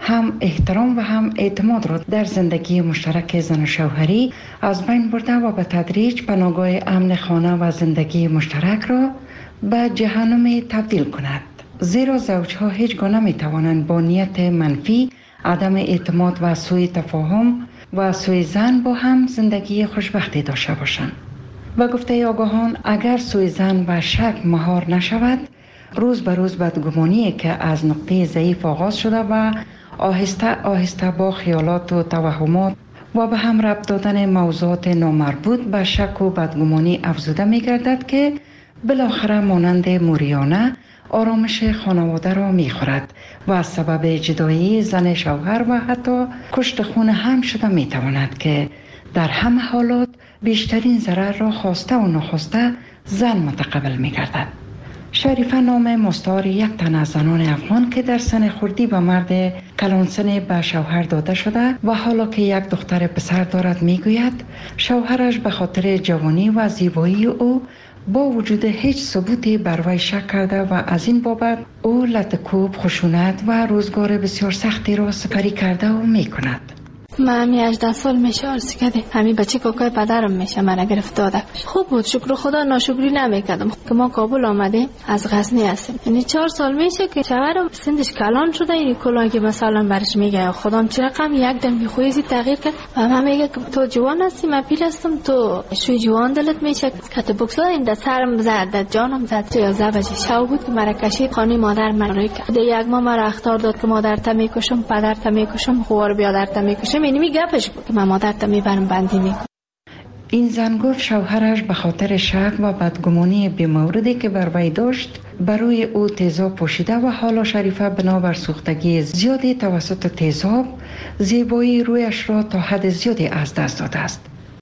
هم احترام و هم اعتماد را در زندگی مشترک زن و شوهری از بین برده و به تدریج پناهگاه امن خانه و زندگی مشترک را به جهنم تبدیل کند. زیرا زوجها هیچ گونه می توانند با نیت منفی، عدم اعتماد و سوء تفاهم و سوء ظن با هم زندگی خوشبختی داشته باشند. و گفته آگاهان اگر سوء ظن و شک مهار نشود، روز به روز بدگمانی که از نقطه ضعیف آغاز شده و آهسته آهسته با خیالات و توهمات و به هم ربط دادن موضوعات نامربوط به شک و بدگمانی افزوده می گردد که بالاخره مانند موریانه آرامش خانواده را می خورد و سبب جدایی زن شوهر و حتی کشت خون هم شده می تواند که در همه حالات بیشترین ضرر را خواسته و نخواسته زن متقبل می گردد. شریفه نام مستعار یک تن از زنان افغان که در سن خردی به مرد کلانسن به شوهر داده شده و حالا که یک دختر پسر دارد می گوید شوهرش به خاطر جوانی و زیبایی او با وجود هیچ ثبوتی بر وی شک کرده و از این بابت او لطکوب، خشونت و روزگار بسیار سختی را سپری کرده و می کند. من همی 18 سال میشه عرض کردیم همین بچه کوکای پدرم میشه من گرفت داده خوب بود شکر خدا ناشکری نمیکردم که ما کابل آمدیم از غزنی هستیم یعنی 4 سال میشه که شوهرم سنش کلان شده این کلان که مثلا برش میگه خودم چه رقم یک دم خویزی تغییر کرد و من میگه تو جوان هستی من پیر هستم تو شوی جوان دلت میشه کت بوکس این در سرم زد در جانم زد 11 بجه شب بود که مرا کشید خانه مادر من روی کرد یک ماه مرا اخطار داد که مادرت میکشم پدرت میکشم خوار بیادرت میکشم یعنی میگپش بود که من مادرت میبرم بندی میکنم. این زن گفت شوهرش به خاطر شک و بدگمانی بی‌موردی که بر وی داشت بروی او تیزاب پوشیده و حالا شریفه بنابر سوختگی زیادی توسط تیزاب زیبایی رویش را تا حد زیادی از دست داده است.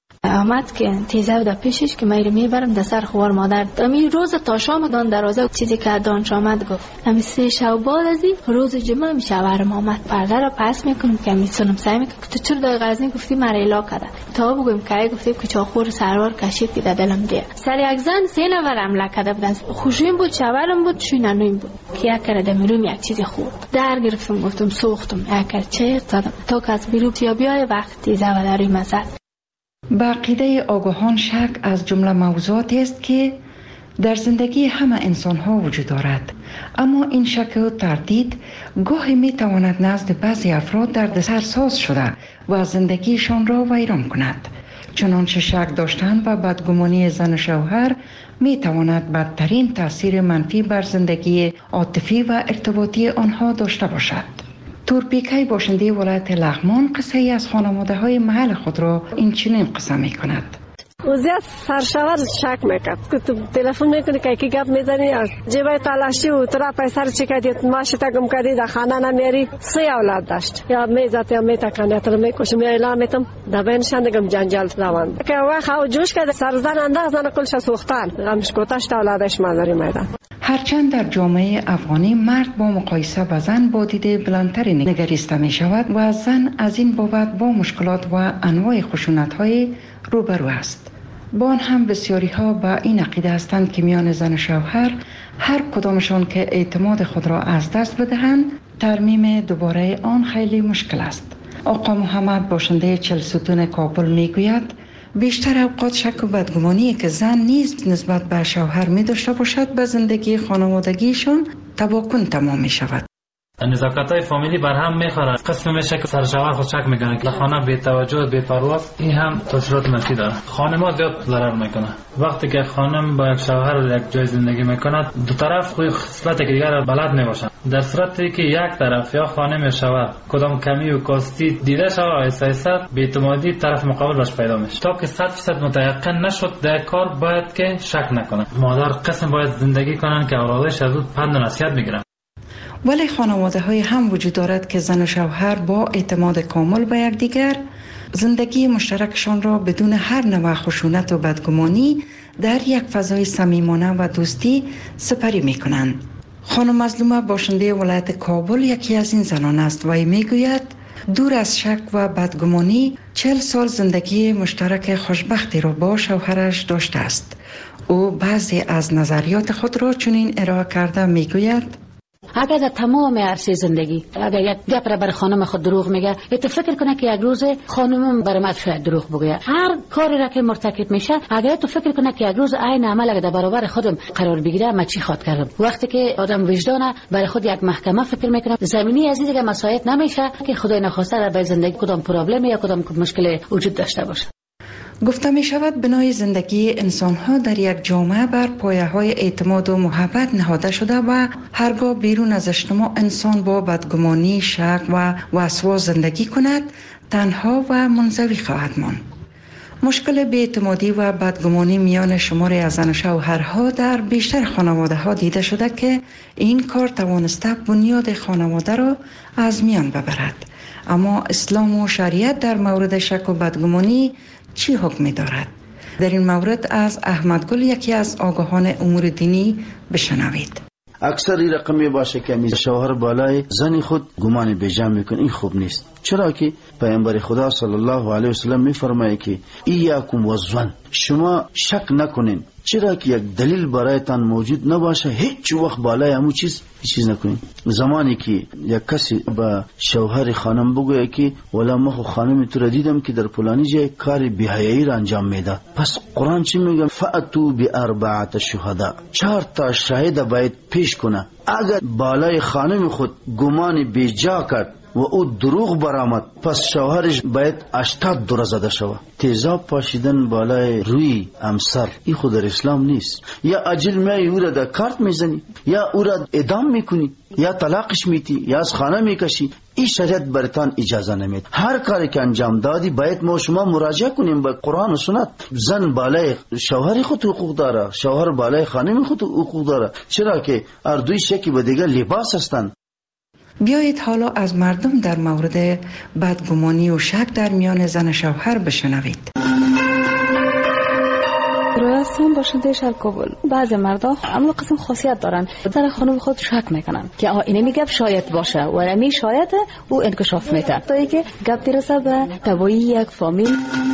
آمد که تیزه در پیشش که میره میبرم در سر خوار مادر امی روز تا شام دان دروازه چیزی که دانش آمد گفت امی 3 شب بعد از این روز جمعه می شوهرم آمد پرده را پس میکنم که میتونم سعی میکنم که تو چرا در غزنی گفتی مرا الا کرده تا بگویم که گفتیم که چاخور سروار کشید که در دلم دیه سر یک زن 3 نفر حمله کرده بودن خوشویم بود شوهرم بود شوینانویم بود که یک کرده میروم یک چیزی خورد در گرفتم گفتم سوختم یک کرد چه زدم تا که از بیرون یا بیای وقت تیزه و دروی مزد. به عقیده آگاهان شک از جمله موضوعاتی است که در زندگی همه انسان ها وجود دارد، اما این شک و تردید گاهی می تواند نزد بعضی افراد دردسر ساز شده و زندگیشان را ویران کند. چنانچه شک داشتن و بدگمانی زن و شوهر می تواند بدترین تاثیر منفی بر زندگی عاطفی و ارتباطی آنها داشته باشد. تورپیکای باشنده ولایت لغمان قصه ای از خانواده های محل خود را این چنین قصه می کند. زیاد سرشور شک میکرد که تو تلفن میکنی که کی گپ میزنی جیبای تلاشی و تو را پیسه رو چی کردی ماشتا گم کردی در خانه نمیاری 3 اولاد داشت یا میزد یا میتکنه تو رو میکشم یا اعلام میتم در بینشان دگم جنجال روان که وقت او جوش کرده سرزن انداز زن کلش سوختن غمش گوتاشت اولادش مادری میدن. هرچند در جامعه افغانی مرد با مقایسه با زن با دید بلندتری نگریسته می شود و زن از این بابت با مشکلات و انواع خشونت های روبرو است. با آن هم بسیاری ها با این عقیده هستند که میان زن و شوهر هر کدامشان که اعتماد خود را از دست بدهند ترمیم دوباره آن خیلی مشکل است. آقا محمد باشنده 40 ستون کابل می گوید بیشتر اوقات شک و بدگمانی که زن نیز نسبت به شوهر می داشته باشد به زندگی خانوادگیشان تباکن تمام می شود. نزاکت‌های فامیلی بر هم می‌خوره. قسم میشه که سر شوهر خود شک میکنه که خانه بی توجه بی پروا، این هم تاثیرات منفی داره. خانم زیاد ضرر میکنه. وقتی که خانم با یک شوهر یک جای زندگی میکنه دو طرف خوی خصلت دیگر را بلد نباشند. در صورتی که یک طرف یا خانم یا شوهر کدام کمی و کاستی دیده شود آیسته آیسته بی‌اعتمادی طرف مقابل باش پیدا میشه. تا که 100% متيقن نشد در کار باید که شک نکنه. مادر قسم باید زندگی کنن که اولادش از پند و نصیحت میگیرن. ولی خانواده های هم وجود دارد که زن و شوهر با اعتماد کامل به یکدیگر زندگی مشترکشان را بدون هر نوع خشونت و بدگمانی در یک فضای صمیمانه و دوستی سپری می کنند. خانم مظلومه باشنده ولایت کابل یکی از این زنان است و می گوید دور از شک و بدگمانی 40 سال زندگی مشترک خوشبختی را با شوهرش داشته است. او بعضی از نظریات خود را چنین ارائه کرده می گوید اگر در تمام عرصه زندگی اگر یک گپ را بر خانم خود دروغ میگه، تو فکر کنه که یک روز خانمم بر من شاید دروغ بگه. هر کاری را که مرتکب میشه، اگر تو فکر کنه که یک روز عین عمل اگر در برابر خودم قرار بگیره، من چی خواهد کردم؟ وقتی که آدم وجدانه برای خود یک محکمه فکر میکنه، زمینی از دیگه مسائل نمیشه که خدای نخواسته در زندگی کدام پرابلم یا کدام مشکل وجود داشته باشه. گفته می شود بنای زندگی انسان ها در یک جامعه بر پایه های اعتماد و محبت نهاده شده و هرگاه بیرون از اجتماع انسان با بدگمانی، شک و وسواس زندگی کند، تنها و منزوی خواهد ماند. مشکل بی‌اعتمادی و بدگمانی میان شماری از زن و شوهرها در بیشتر خانواده ها دیده شده که این کار توانسته بنیاد خانواده را از میان ببرد. اما اسلام و شریعت در مورد شک و بدگمانی چی حکم دارد؟ در این مورد از احمد گل، یکی از آگاهان امور دینی، بشنوید. اکثر این رقمی باشه که شوهر بالای زنی خود گمان بیجا میکنه، این خوب نیست. چرا که پیامبر خدا صلی الله علیه و سلم میفرمایه که ایاکم والظن، شما شک نکنین، چرا که یک دلیل برایتان موجود نباشه هیچ وقت بالای همون چیز نکنین. زمانی که یک کسی به شوهر خانم بگویه که والا ما خانم تو را دیدم که در فلانی جای کار بی‌حیایی را انجام میده، پس قرآن چی میگه؟ فأتوا بأربعة شهداء، 4 تا شاهد باید پیش کنه. اگر بالای خانم خود گمان بیجا کرد و او دروغ برآمد، پس شوهرش باید 80 دوره زده شود. تیزاب پاشیدن بالای روی همسر این خود در اسلام نیست. یا اجل میای او را در کارت میزنی، یا او را اعدام میکنی، یا طلاقش میتی، یا از خانه میکشی. این شریعت برتان اجازه نمید. هر کاری که انجام دادی باید ما شما مراجعه کنیم به قرآن و سنت. زن بالای شوهر خود حقوق داره، شوهر بالای خانم خود حقوق داره، چرا که هر دوی شکی به دیگه لباس هستند. بیایید حالا از مردم در مورد بدگمانی و شک در میان زن و شوهر بشنوید. رویستان باشنده شهر کابل، بعضی مردا عمل قسم خاصیت دارن، در خانم خود شک میکنن که اینه میگه شاید باشه و امی شاید او انکشاف میده تا اینکه گپ برسه به تبایی یک فامیل.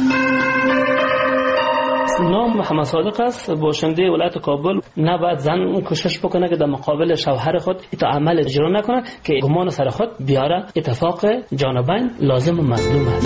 نام محمد صادق است، باشنده ولایت کابل. نباید زن کوشش بکنه که در مقابل شوهر خود ایتا عمل اجرا نکنه که گمان سر خود بیاره. اتفاق جانبین لازم و مظلوم است.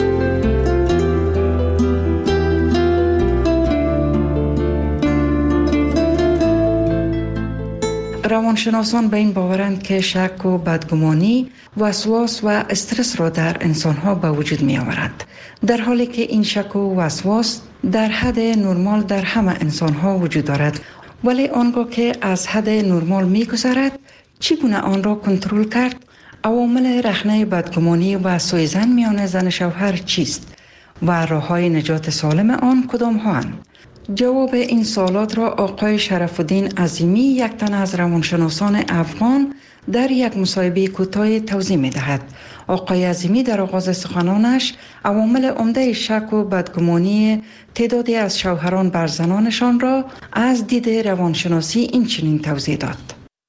روانشناسان به این باورند که شک و بدگمانی وسواس و استرس را در انسانها به وجود می آورد، در حالی که این شک و وسواس در حد نرمال در همه انسانها وجود دارد. ولی آنگاه که از حد نرمال می گذرد، چگونه آن را کنترل کرد؟ عوامل رخنه بدگمانی و سوء ظن میان زن و شوهر چیست و راه‌های نجات سالم آن کدام هاند؟ جواب این سوالات را آقای شرف الدین عظیمی، یک تن از روانشناسان افغان، در یک مصاحبه کوتاه توضیح می دهد. آقای عظیمی در آغاز سخنانش عوامل عمده شک و بدگمانی تعدادی از شوهران بر زنانشان را از دید روانشناسی این چنین توضیح داد.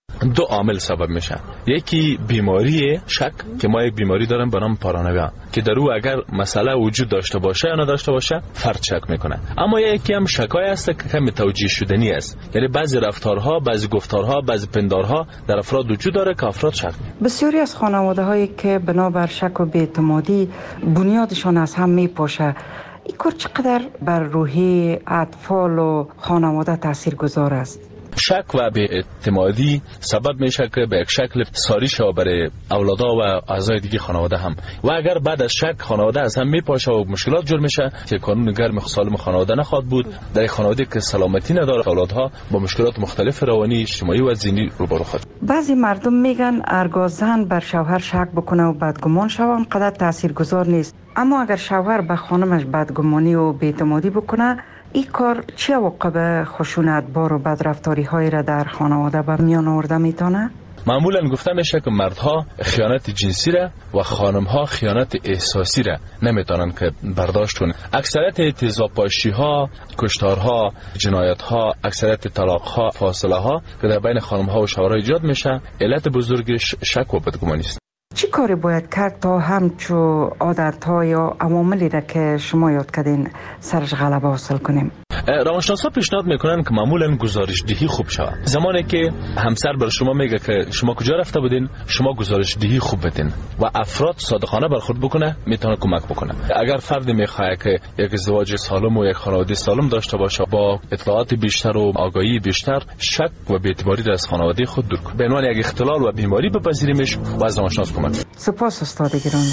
2 عامل سبب میشه. یکی بیماری شک که ما یک بیماری داریم به نام پارانویا که در او اگر مسئله وجود داشته باشه یا نداشته باشه فرد شک میکنه. اما یکی هم شکای است که کمی توجیه شدنی است، یعنی بعضی رفتارها، بعضی گفتارها، بعضی پندارها در افراد وجود داره که افراد شک میکنه. بسیاری از خانواده هایی که بنابر شک و بی‌اعتمادی بنیادشان از هم میپاشه، این کار چقدر بر روحی اطفال و خانواده تاثیرگذار است؟ شک و بی‌اعتمادی سبب میشه که به یک شکل ساری شود برای اولادا و اعضای دیگه خانواده هم، و اگر بعد از شک خانواده از هم میپاشه و مشکلات جور میشه که قانون گرم سالم خانواده نخواد بود، در خانواده که سلامتی نداره اولادها با مشکلات مختلف روانی، اجتماعی و ذهنی روبرو خواهد. بعضی مردم میگن هرگاه زن بر شوهر شک بکنه و بدگمان شود آنقدر تاثیرگذار نیست، اما اگر شوهر به خانمش بدگمانی و بی‌اعتمادی بکنه، این کار چه عواقب خشونت بار و بدرفتاری هایی را در خانواده به میان آورده میتونه؟ معمولا گفته میشه که مردها خیانت جنسی را و خانمها خیانت احساسی را نمیتونن که برداشت کنن. اکثریت تیزاب پاشی ها، کشتارها، جنایت ها، اکثریت طلاق ها، فاصله ها که در بین خانمها و شوهرها ایجاد میشه، علت بزرگش شک و بدگمانی است. چی کاری باید کرد تا همچو عادت ها یا عواملی را که شما یاد کردین سرش غلبه حاصل کنیم؟ روانشناسا پیشنهاد میکنن که معمولا گزارشدهی خوب شود. زمانی که همسر بر شما میگه که شما کجا رفته بودین، شما گزارشدهی خوب بدین و افراد صادقانه برخورد بکنه، میتونه کمک بکنه. اگر فردی میخواد که یک ازدواج سالم و یک خانواده سالم داشته باشه، با اطلاعات بیشتر و آگاهی بیشتر، شک و بی‌اعتباری را از خانواده خود دور کنه. به عنوان یک اختلال و بیماری بپذیریمش و از روانشناس کمک. سپاس استاد گرامی.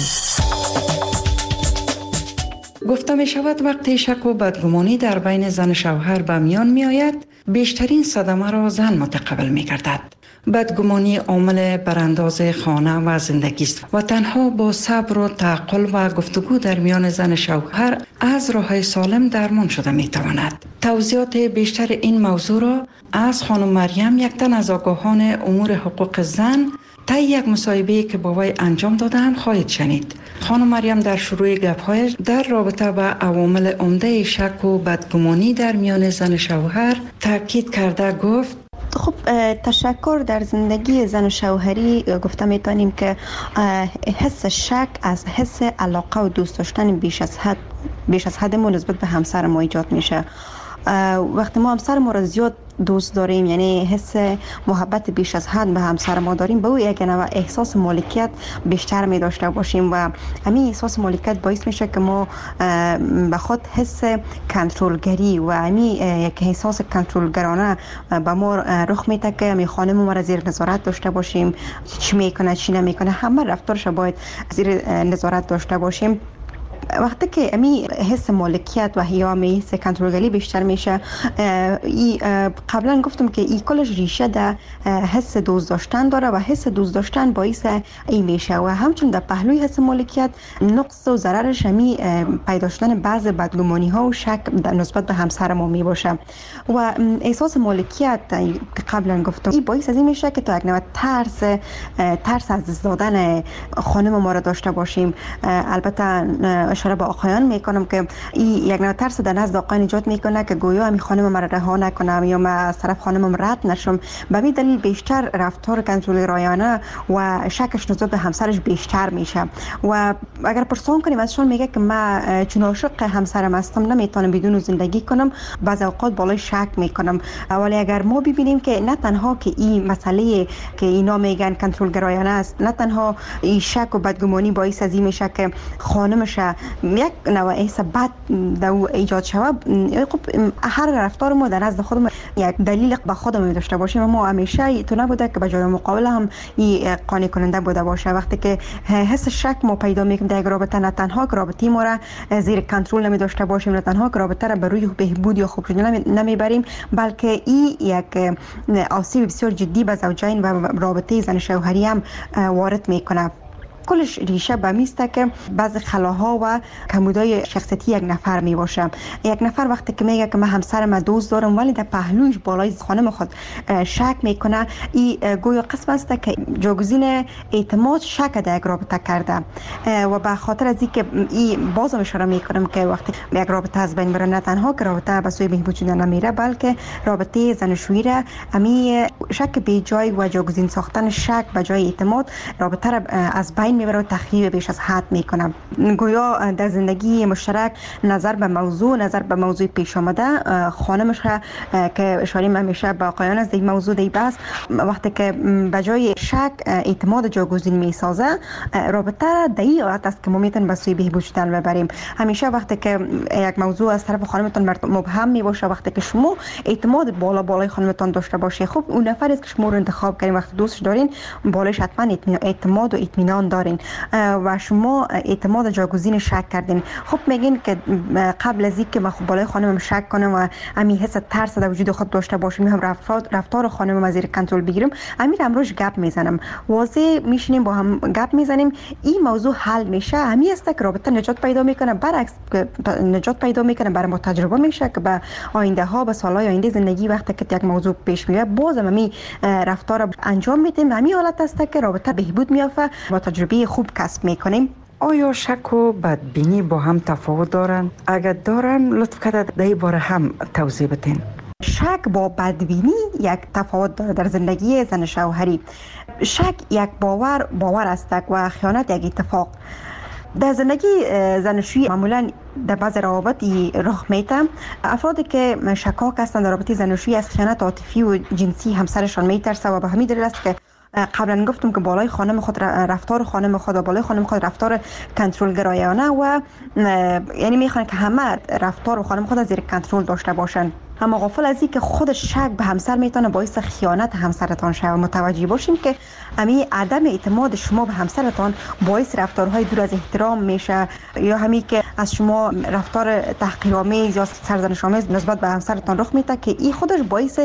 گفته می شود وقتی شک و بدگمانی در بین زن و شوهر به میان می آید، بیشترین صدمه را زن متقبل می گردد. بدگمانی عامل برانداز خانه و زندگی است و تنها با صبر و تعقل و گفتگو در میان زن و شوهر از راه سالم درمان شده می تواند. توضیحات بیشتر این موضوع را از خانم مریم، یک تن از آگاهان امور حقوق زن، طی یک مصاحبه‌ای که با وی انجام دادند خواهید شنید. خانم مریم در شروع گپ‌هایش در رابطه با عوامل عمده شک و بدگمانی در میان زن و شوهر تاکید کرده گفت: خب تشکر در زندگی زن و شوهری گفته میتونیم که حس شک از حس علاقه و دوست داشتن بیش از حد ما نسبت به همسر ما ایجاد میشه. وقتی ما همسر ما را زیاد دوست داریم، یعنی حس محبت بیش از حد به همسر ما داریم، به او یک نوع احساس مالکیت بیشتر می داشته باشیم و همین احساس مالکیت باعث میشه که ما به خود حس کنترلگری و همین یک احساس کنترلگرانه به ما رخ میده که می خانم ما را زیر نظارت داشته باشیم، چی میکنه چی نمیکنه همه رفتارش باید زیر نظارت داشته باشیم. وقتی که امی حس مالکیت و یا حس کنترلگری بیشتر میشه، قبلا گفتم که این کلش ریشه در حس دوست داشتن داره و حس دوست داشتن باعث این میشه و همچنین در پهلوی حس مالکیت نقص و ضررش همی پیدا شدن بعض بدگمانی ها و شک نسبت به همسر ما می باشه. و احساس مالکیت که قبلا گفتم این باعث از این میشه که تا یک نوع ترس از دست دادن خانم ما را داشته باشیم. البته اشاره به آقایان میکنم که این یک نوع ترس در نزد آقایان ایجاد میکنه که گویا همین خانم ما را رها نکنم یا من از طرف خانمم رد نشم. به همین دلیل بیشتر رفتار کنترلگرایانه و شکش نسبت به همسرش بیشتر میشه. و اگر پرسان کنیم ازشون میگه که من چون عاشق همسرم هستم نمیتونم بدون زندگی کنم، بعضی اوقات بالای شک میکنم. ولی اگر ما ببینیم که نه تنها که این مسئله که اینا میگن کنترلگرایانه است، نه تنها این شک و بدگمانی باعث از این میشه که خانمش یک نوع احساس بد در ایجاد شود. خب هر رفتار ما در نزد خودمون یک دلیل به خودمون داشته باشیم و ما همیشه تو نبوده که به جای مقابل هم این قانع کننده بوده باشه. وقتی که حس شک ما پیدا میکنیم در یک رابطه، نه تنها که رابطه ما را زیر کنترل نمی داشته باشیم، نه تنها که رابطه را به روی بهبود یا خوب شدن نمیبریم، بلکه این یک آسیب بسیار جدی به زوجین و رابطه زن شوهری هم وارد میکنه. کلش ریشه به میسته که بعض خلاها و کمبودهای شخصیتی یک نفر می باشه. یک نفر وقتی که میگه که من همسرم دوست دارم ولی در پهلویش بالای خانم خود شک میکنه، این گویا قسم است که جایگزین اعتماد شک در یک رابطه کرده. و به خاطر از اینکه این بازم اشاره میکنم که وقتی یک رابطه از بین بره، نه تنها که رابطه به سوی بهبود شدن نمیره، بلکه رابطه زن و شوهر امی شک به جای و جایگزین ساختن شک به جای اعتماد رابطه را از بین میبره و تخریب بیش از حد میکنه. گویا در زندگی مشترک نظر به موضوع پیش آمده، خانمش که اشاره همیشه به آقایان از این موضوع دی بس، وقتی که به جای شک اعتماد جایگزین میسازه، رابطه در این حالت است که ما میتونیم به سوی بهبود شدن ببریم. همیشه وقتی که یک موضوع از طرف خانمتون مبهم میباشه، وقتی که شما اعتماد بالای خانمتون داشته باشه، خب اون نفری است که شما رو انتخاب کردین، وقتی دوستش دارین بالایش حتما اعتماد و اطمینان دارین و شما اعتماد جایگزین شک کردین. خب میگین که قبل از اینکه من خب بالای خانمم شک کنم و همین حس ترس در وجود خود داشته باشم، هم رفتار خانمم از زیر کنترل بگیرم، امیر امروز گپ میزنم، واضح میشینیم با هم گپ میزنیم، این موضوع حل میشه. همین است که رابطه نجات پیدا میکنه. برعکس نجات پیدا میکنه، برای ما تجربه میشه که به آینده ها، به سالهای آینده زندگی وقتی که یک موضوع پیش میاد، بازم همین رفتار انجام میدیم. همین حالت است که رابطه بهبود میافته، با تجربه خوب کسب میکنیم. آیا شک و بدبینی با هم تفاوت دارند؟ اگر دارن لطف کرده در این باره هم توضیح بدین. شک با بدبینی یک تفاوت داره در زندگی زن شوهری. شک یک باور است و خیانت یک اتفاق. در زندگی زناشویی معمولا در بعض روابط رخ میده. افرادی که شکاک هستند در رابطه زناشویی از خیانت عاطفی و جنسی همسرشان میترسه و به همین دلیل است که قبلا گفتم که بالای خانم خود رفتار خانم خود و بالای خانم خود رفتار کنترل گرایانه و یعنی میخوان که همه رفتار خانم خود زیر کنترل داشته باشند. اما غافل از این که خود شک به همسر میتونه باعث خیانت همسرتان شود. متوجه باشین که همین عدم اعتماد شما به همسرتان باعث رفتارهای دور از احترام میشه، یا همین که از شما رفتار تحقیرآمیز یا سرزنش‌آمیز نسبت به همسرتان رخ میده که این خودش باعث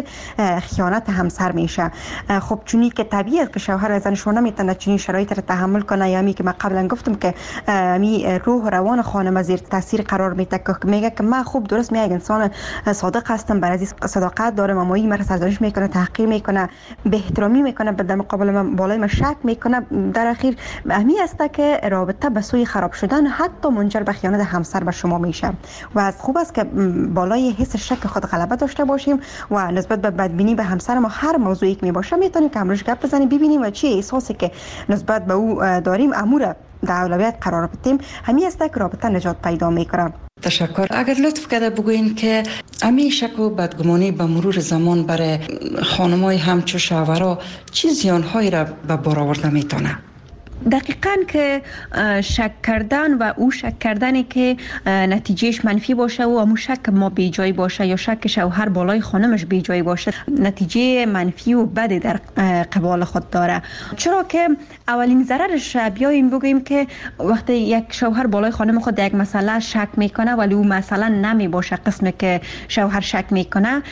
خیانت همسر میشه. خب چونی که طبیعی است که شوهر زنشون نمیتونه چنین شرایط رو تحمل کنه، یا همین که من قبلا گفتم که همین روح و روان خانم زیر تاثیر قرار میده که میگه که من خوب درست میگم انسان صادق هستم، برای صداقت دارم، اما این مرا سرزنش میکنه، تحقیر میکنه، بی احترامی میکنه، در مقابل من بالای من شک میکنه، در اخیر همین است که رابطه به سوی خراب شدن حتی منجر به خیانت همسر به شما میشه. و از خوب است که بالای حس شک خود غلبه داشته باشیم و نسبت به بدبینی به همسر ما هر موضوعی که میباشه میتونیم که امروز گپ بزنیم ببینیم و چه احساسی که نسبت به او داریم امور در اولویت قرار بدیم. همین است که رابطه نجات پیدا میکنه. تشکر. اگر لطف کرده بگوین که امی شک و بدگمانی به مرور زمان برای خانمای همچو شوهرها چه زیانهایی را به بار آورده میتونه؟ دقیقاً که شک کردن و او شک کردنی که نتیجهش منفی باشه و همون شک ما بی جای باشه یا شک شوهر بالای خانمش بی جای باشه نتیجه منفی و بدی در قبال خود داره. چرا که اولین ضررش بیاییم بگوییم که وقتی یک شوهر بالای خانم خود یک مسئله شک میکنه ولی او مسئله نمی باشه قسمی که شوهر شک میکنه،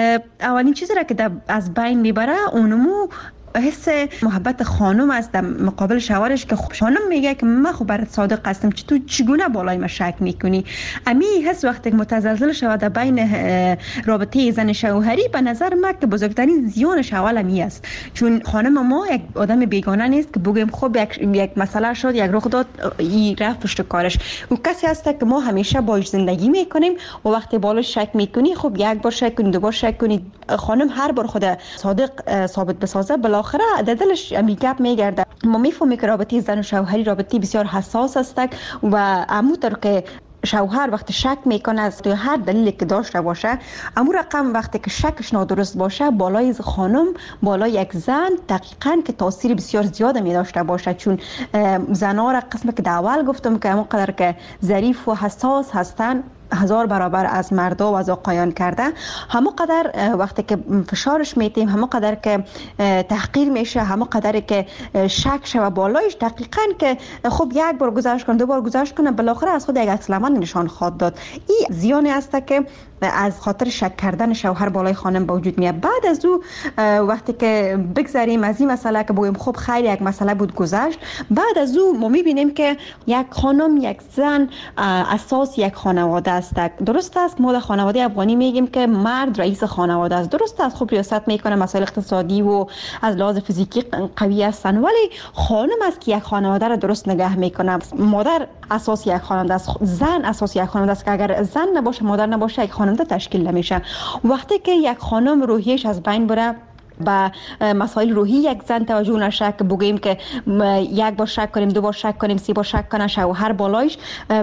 اولین چیزی را که از بین میبره اونمو حس محبت خانم است در مقابل شوهرش که خب خانم میگه که من خب برات صادق هستم، تو چگونه بالای من شک میکنی؟ امی حس وقتی متزلزل شود در بین رابطه زن شوهری به نظر من که بزرگترین زیانش اول امی است. چون خانم ما یک آدم بیگانه نیست که بگیم خب یک مسئله شد، یک رخ داد، این رفت پشت کارش. او کسی است که ما همیشه باهاش زندگی میکنیم و وقتی بالا شک میکنی خب یک بار شک کنی، دو بار شک کنی، خانم هر بار خود صادق ثابت بسازه بالاخره در دلش گپ میگرده. ما میفهمیم که رابطه زن و شوهری رابطه بسیار حساس است و همونطور که شوهر وقتی شک میکنه از توی هر دلیلی که داشته باشه، امو رقم وقتی که شکش نادرست باشه بالای خانم، بالای یک زن دقیقاً که تاثیر بسیار زیاد می داشته باشه. چون زنها را قسم که در اول گفتم که همونقدر که ظریف و حساس هستن 1000 برابر از مردا و از آقایان کرده، همون قدر وقتی که فشارش میتیم، همون قدر که تحقیر میشه، همون قدر که شک شوه بالایش، دقیقاً که خب یک بار گذاشت کنه، دو بار گذاشت کنه، بالاخره از خود یک عکس العمل نشان خواهد داد. این زیانی است که از خاطر شک کردن شوهر بالای خانم به وجود میاد. بعد از او وقتی که بگذاریم از این مسئله که بگیم خب خیر یک مسئله بود گذشت، بعد از او ما میبینیم که یک خانم، یک زن اساس یک خانواده است. درست است ما در خانواده افغانی میگیم که مرد رئیس خانواده است. درست است خب ریاست میکنه، مسائل اقتصادی و از لحاظ فیزیکی قوی هستن، ولی خانم است که یک خانواده را درست نگه میکنه. مادر اساس یک خانواده است، زن اساس یک خانواده است که اگر زن نباشه، مادر نباشه، یک خانواده تشکیل نمیشه. وقتی که یک خانم روحیش از بین بره، با مسائل روحی یک زن توجه نشه که بگیم که یک بار شک کنیم، دو بار شک کنیم، سه بار شک کنه شوهر بالایش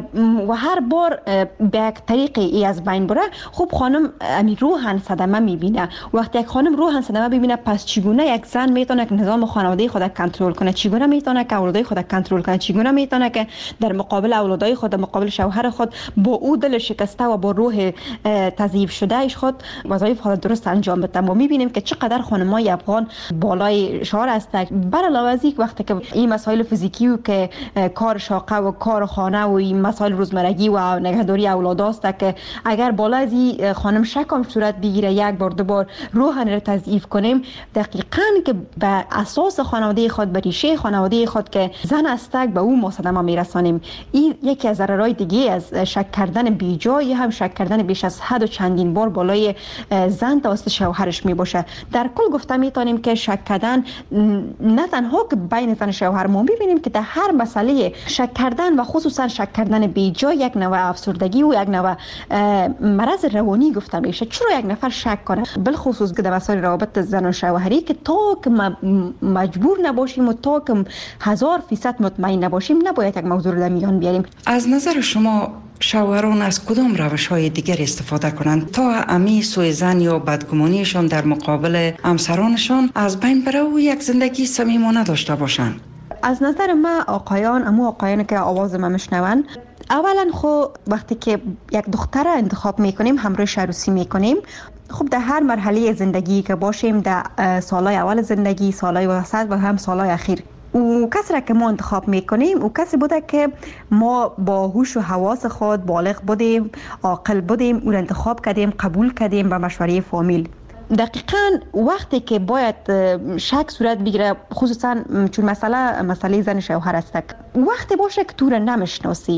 و هر بار به یک طریقی ای از بین بره، خب خانم امی روحن صدمه میبینه. وقتی یک خانم روحن صدمه ببینه، پس چگونه یک زن میتونه که نظام خانواده خود کنترل کنه، چگونه میتونه که اولادای خود کنترل کنه، چگونه میتونه که در مقابل اولادای خود، مقابل شوهر خود با او دل شکسته و با روح تضعیف شده ایش خود وظایف خود درست انجام بده. ما میبینیم که چقدر خانمای افغان بالای شعار هستند. بر علاوه از این وقتی که این مسائل فیزیکی و که کار شاقه و کار خانه و این مسائل روزمرگی و نگهداری اولاد است که اگر بالا از این خانم شکم صورت بگیره، یک بار دو بار روحن را تضعیف کنیم، دقیقاً که به اساس خانواده خود، به ریشه خانواده خود که زن است، به او ما صدمه میرسانیم. این یکی از ضررهای دیگه از شک کردن بیجای، هم شک کردن بیش از حد و چندین بار بالای زن توسط شوهرش میباشه. در کل گفته میتونیم که شک کردن نه تنها که بین زن و شوهر، ما ببینیم که در هر مسئله شک کردن و خصوصا شک کردن بیجای یک نوع افسردگی و یک نوع مرض روانی گفته میشه. چرا یک نفر شک کنه؟ بالخصوص که در مسائل روابط زن و شوهری که تا که مجبور نباشیم و تا که 1000% مطمئن نباشیم، نباید یک موضوع رو در میان بیاریم. از نظر شما شوهران از کدام روش‌های دیگر استفاده کنند تا امی سوء ظن یا بدگمانیشان در مقابل همسرانشان از بین بره و یک زندگی صمیمانه داشته باشند؟ از نظر ما آقایان که آواز ما میشنون، اولا خب وقتی که یک دختر انتخاب میکنیم، همراهش عروسی میکنیم، خب در هر مرحله زندگی که باشیم، در سالهای اول زندگی، سالهای وسط و هم سالهای اخیر، او کسی را که ما انتخاب میکنیم او کسی بوده که ما با هوش و حواس خود بالغ بودیم، عاقل بودیم، او را انتخاب کردیم، قبول کردیم به مشوره فامیل. دقیقاً وقتی که باید شک صورت بگیره، خصوصا چون مسئله زن شوهر است، وقتی باشه که تو را نمیشناسی،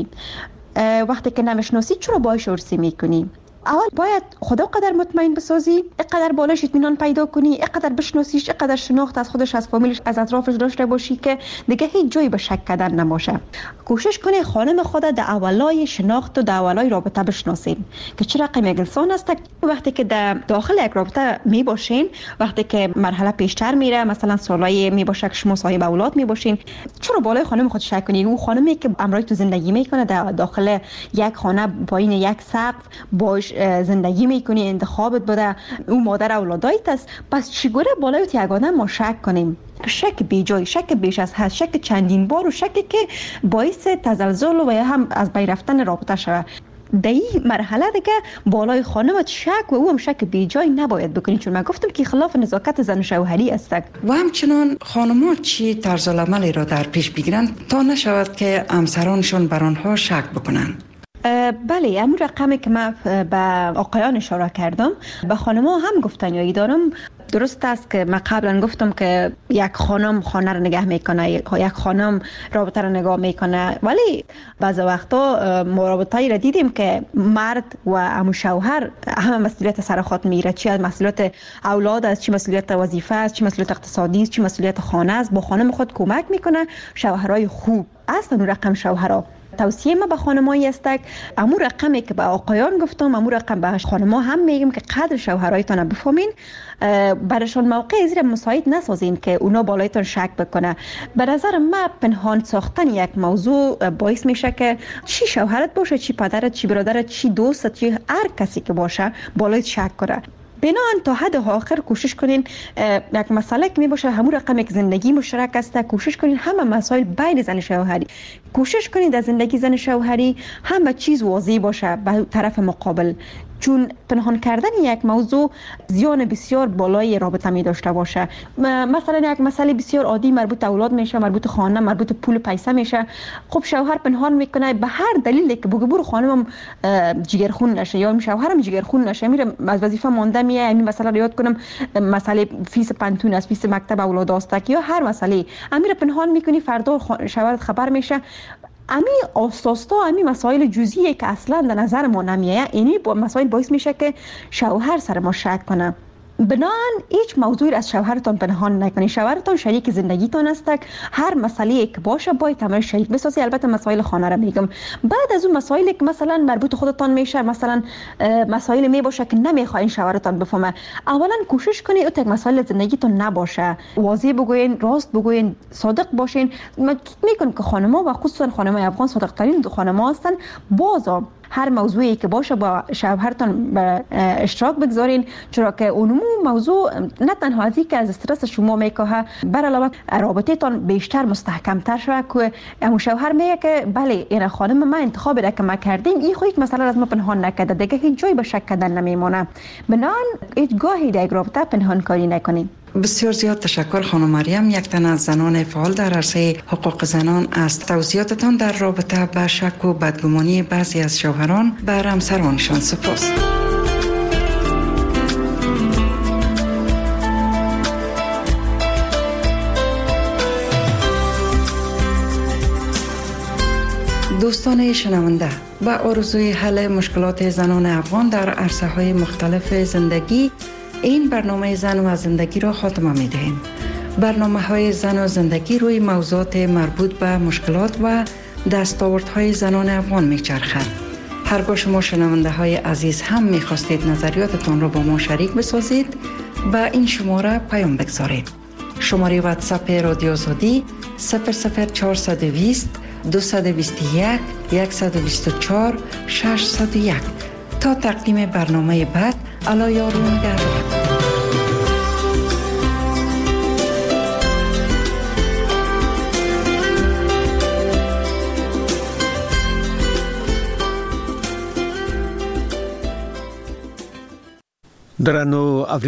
وقتی که نمیشناسی چرا باهاش عروسی میکنی؟ اول باید خدا قدر مطمئن بسازی، اینقدر بالاش اطمینان پیدا کنی، اینقدر بشناسیش، اینقدر شناخت از خودش، از فامیلش، از اطرافش داشته باشی که دیگه هیچ جایی به شک کردن نباشه. کوشش کنی خانم خود در اولای شناخت و در اولای رابطه بشناسین که چه رقم یک انسان است. وقتی که در داخل یک رابطه می باشین، وقتی که مرحله پیشتر میره، مثلا سالای می باشه که شما صاحب اولاد می باشین، چرا بالای خانم خود شک کنی؟ اون خانمی که همراه تو زندگی میکنه در داخل یک خانه پایین یک سقف باش زندگی میکنی، انتخابت بوده، او مادر اولادایت است، پس چگونه بالای یگانه ما شک کنیم؟ شک بی جای، شک بیش از حد، شک چندین بار و شکی که باعث تزلزل و هم از بین رفتن رابطه شود. در این مرحله دیگه بالای خانمت شک و او هم شک بی جای نباید بکنی، چون من گفتم که خلاف نزاکت زن شوهری است. و همچنان خانم‌ها چی طرز العملی را در پیش بگیرند تا نشود که همسرانشان بر آنها شک بکنند؟ بله، همون رقمی که من به آقایان اشاره کردم به خانم‌ها هم گفتنیایی دارم. درست است که من قبلا گفتم که یک خانم خانه رو نگه میکنه، یک خانم رابطه رو نگاه میکنه، ولی بعض وقتا ما رابطه‌ای را دیدیم که مرد و عمو شوهر همه مسئولیت سر خود میره، چی از مسئولیت اولاد است، چی مسئولیت وظیفه است، چی مسئولیت اقتصادی است، چی مسئولیت خانه است، با خانم خود کمک میکنه. شوهرای خوب است اون رقم شوهرها. توصیه ما به خانمایی است که امور رقمی که به آقایان گفتم، امور رقم به خانم‌ها هم میگم که قدر شوهرایتان بفهمین، برشان موقع زیر مساعد نسازین که اونا بالایتان شک بکنه. به نظر من پنهان ساختن یک موضوع باعث میشه که چی شوهرت باشه، چی پدرت، چی برادرت، چی دوستت، چی هر کسی که باشه بالایت شک کنه. بنابراین تا حد آخر کوشش کنین یک مسئله که می باشه همون رقم یک زندگی مشترک است، کوشش کنین همه مسائل بین زن شوهری، کوشش کنین در زندگی زن شوهری همه چیز واضح باشه به طرف مقابل، چون پنهان کردن یک موضوع زیان بسیار بالای رابطه می داشته باشه. مثلا یک مسئله بسیار عادی مربوط اولاد میشه، مربوط خانه، مربوط پول پیسه میشه، خب شوهر پنهان میکنه به هر دلیلی که بگه برو خانمم جگرخون نشه یا شوهرم جگرخون نشه، میره از وظیفه مانده میه، همین مثلا یاد کنم مسئله فیس پنتون است، فیس مکتب اولاد است یا هر مسئله، امیر پنهان میکنی، فردا شوهرت خبر میشه. امی اساسا امی مسائل جزئیه که اصلا در نظر ما نمیاد، اینی مسائل باعث میشه که شوهر سر ما شک کنه. بنان هیچ موضوعی از شوهرتان پنهان نکنید. شوهرتان شریک زندگیتان است، هر مسئله که باشه باید همه شریک بسازی. البته مسائل خانه را میگم، بعد از اون مسائلی که مثلا مربوط خودتان میشه، مثلا مسائل می باشه که نمیخواین شوهرتان بفهمه، اولا کوشش کنید او تک مسائل زندگیتان نباشه، واضح بگوین، راست بگوین، صادق باشین. میگم که خانم‌ها و خصوصا خانم‌های افغان صادق ترین خانم‌ها هستن. بازم هر موضوعی که باشه با شوهرتان به اشتراک بگذارین، چرا که اون موضوع نه تنها ازی که از استرس شما میکاهه، بر علاوه رابطه تان بیشتر مستحکم تر شود که اون شوهر میگه که بله این خانم من انتخاب را که ما کردیم، این خودش مثلا از ما پنهان نکرده، دیگه هیچ جایی به شک کردن نمیمونه. بنان هیچ گاهی در رابطه پنهان کاری نکنین. بسیار زیاد تشکر خانم مریم، یک تن از زنان فعال در عرصه حقوق زنان، از توضیحاتتان در رابطه با شک و بدگمانی بعضی از شوهران بر همسرانشان. سپاس. دوستان شنونده، با آرزوی حل مشکلات زنان افغان در عرصه های مختلف زندگی، این برنامه زن و زندگی را خاتمه می دهیم. برنامه های زن و زندگی روی موضوعات مربوط به مشکلات و دستاوردهای زنان افغان می چرخد. هرگاه شما شنونده های عزیز هم می خواستید نظریاتتان را با ما شریک بسازید، با این شماره پیام بگذارید. شماره واتساپ رادیو آزادی 00420 221 124 601. تا تقدیم برنامه بعد الا یارو نگهدار. درنو